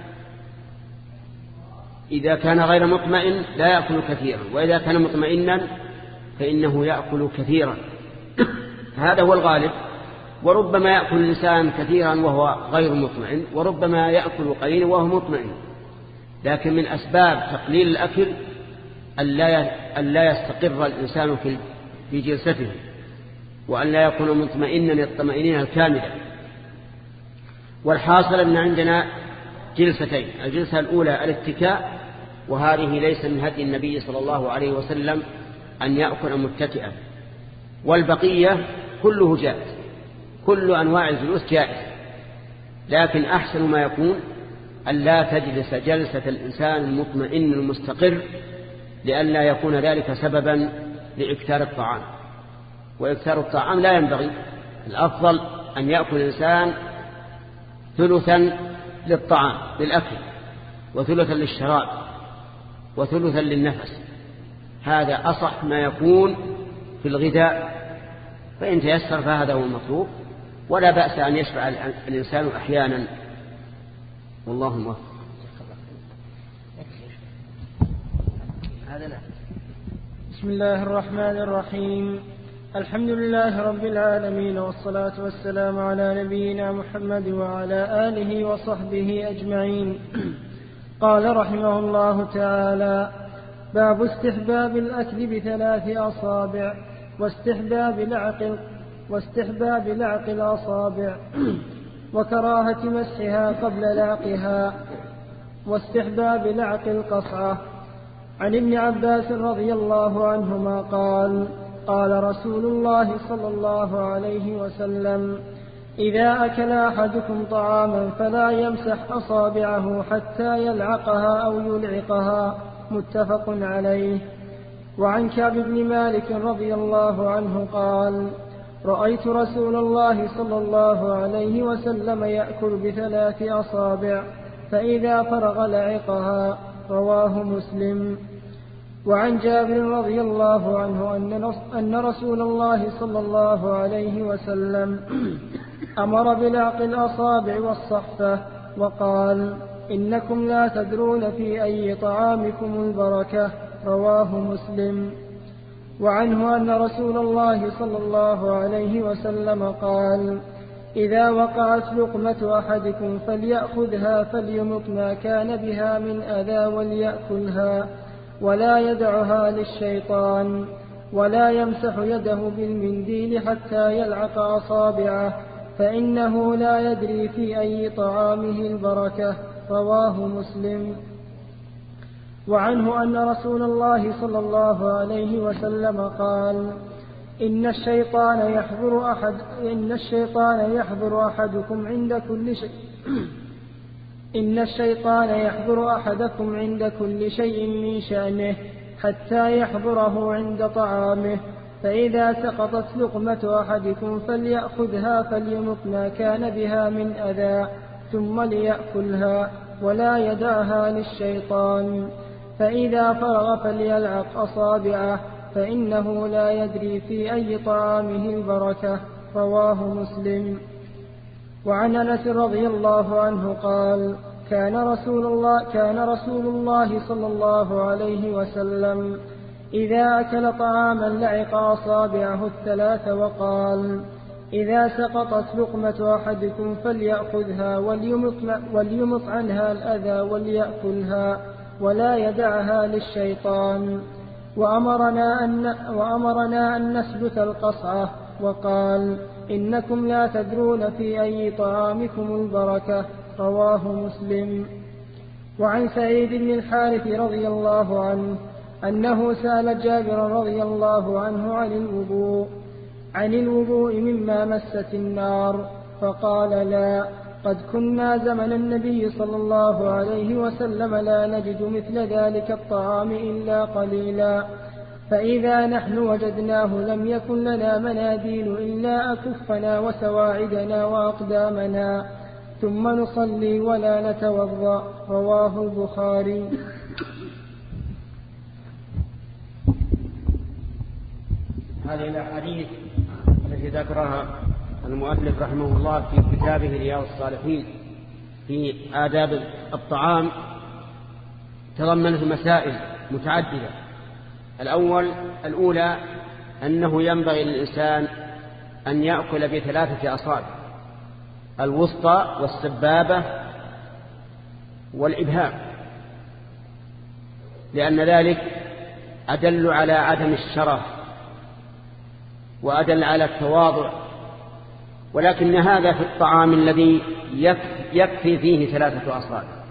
إذا كان غير مطمئن لا يأكل كثيرا، وإذا كان مطمئنا فإنه يأكل كثيرا. هذا هو الغالب. وربما يأكل الإنسان كثيرا وهو غير مطمئن، وربما يأكل قليلا وهو مطمئن. لكن من أسباب تقليل الأكل أن لا يستقر الإنسان في جلسته، وأن لا يكون مطمئنا الطمأنينة الكاملة. والحاصل أن عندنا جلستين: الجلسة الأولى الاتكاء، وهذه ليس من هدي النبي صلى الله عليه وسلم أن يأكل متكئا، والبقية كله جائز، كل أنواع الجلوس جائز، لكن أحسن ما يكون أن لا تجلس جلسة الإنسان المطمئن المستقر، لئلا يكون ذلك سببا لإكثار الطعام، وإكثار الطعام لا ينبغي. الأفضل أن يأكل الإنسان ثلثا للطعام للأكل، وثلثا للشراب، وثلثا للنفس، هذا أصح ما يكون في الغذاء، فإن تيسر فهذا هو المطلوب، ولا بأس أن يشفع الإنسان أحيانا، والله موفق. هذا لا. بسم الله الرحمن الرحيم، الحمد لله رب العالمين، والصلاة والسلام على نبينا محمد وعلى آله وصحبه أجمعين. قال رحمه الله تعالى: باب استحباب الأكل بثلاث أصابع، واستحباب لعق واستحباب لعق الأصابع، وكراهة مسحها قبل لعقها، واستحباب لعق القصعة. عن ابن عباس رضي الله عنهما قال: قال رسول الله صلى الله عليه وسلم: إذا أكل أحدكم طعاما فلا يمسح أصابعه حتى يلعقها أو يلعقها، متفق عليه. وعن كعب بن مالك رضي الله عنه قال: رأيت رسول الله صلى الله عليه وسلم يأكل بثلاث أصابع، فإذا فرغ لعقها، رواه مسلم. وعن جابر رضي الله عنه أن رسول الله صلى الله عليه وسلم أمر بلعق الأصابع والصحفة، وقال: إنكم لا تدرون في أي طعامكم البركة، رواه مسلم. وعنه أن رسول الله صلى الله عليه وسلم قال: إذا وقعت لقمة أحدكم فليأخذها فليمط ما كان بها من أذى وليأكلها، ولا يدعها للشيطان، ولا يمسح يده بالمنديل حتى يلعق أصابعه، فإنه لا يدري في أي طعامه البركة، رواه مسلم. وعنه أن رسول الله صلى الله عليه وسلم قال: إن الشيطان يحضر أحد إن الشيطان يحضر أحدكم عند كل شيء إن الشيطان يحضر أحدكم عند كل شيء من شأنه حتى يحضره عند طعامه، فإذا سقطت لقمة أحدكم فليأخذها فليمط ما كان بها من أذى، ثم ليأكلها، ولا يدعها للشيطان، فإذا فرغ فليلعق أصابعه، فإنه لا يدري في أي طعامه البركة، رواه مسلم. وعن أنس رضي الله عنه قال كان رسول الله, كان رسول الله صلى الله عليه وسلم إذا أكل طعاما لعق أصابعه الثلاث وقال إذا سقطت لقمة أحدكم فليأخذها وليمط عنها الأذى وليأكلها ولا يدعها للشيطان. وأمرنا أن, وأمرنا أن نسبت القصعة وقال إنكم لا تدرون في أي طعامكم البركة. رواه مسلم. وعن سعيد بن الحارث رضي الله عنه أنه سأل جابر رضي الله عنه عن الوضوء عن الوضوء مما مست النار فقال لا، قد كنا زمن النبي صلى الله عليه وسلم لا نجد مثل ذلك الطعام إلا قليلا، فإذا نحن وجدناه لم يكن لنا مناديل إلا أكفنا وسواعدنا وأقدامنا ثم نصلي ولا نتوضأ. رواه البخاري. هذه الأحاديث التي ذكرها المؤلف رحمه الله في كتابه رياض الصالحين في آداب الطعام تضمنت مسائل متعددة. الأول الأولى أنه ينبغي للإنسان أن يأكل بثلاثة أصابع، الوسطى والسبابة والإبهام، لأن ذلك أدل على عدم الشرف وأدل على التواضع، ولكن هذا في الطعام الذي يكفي فيه ثلاثة أصابع.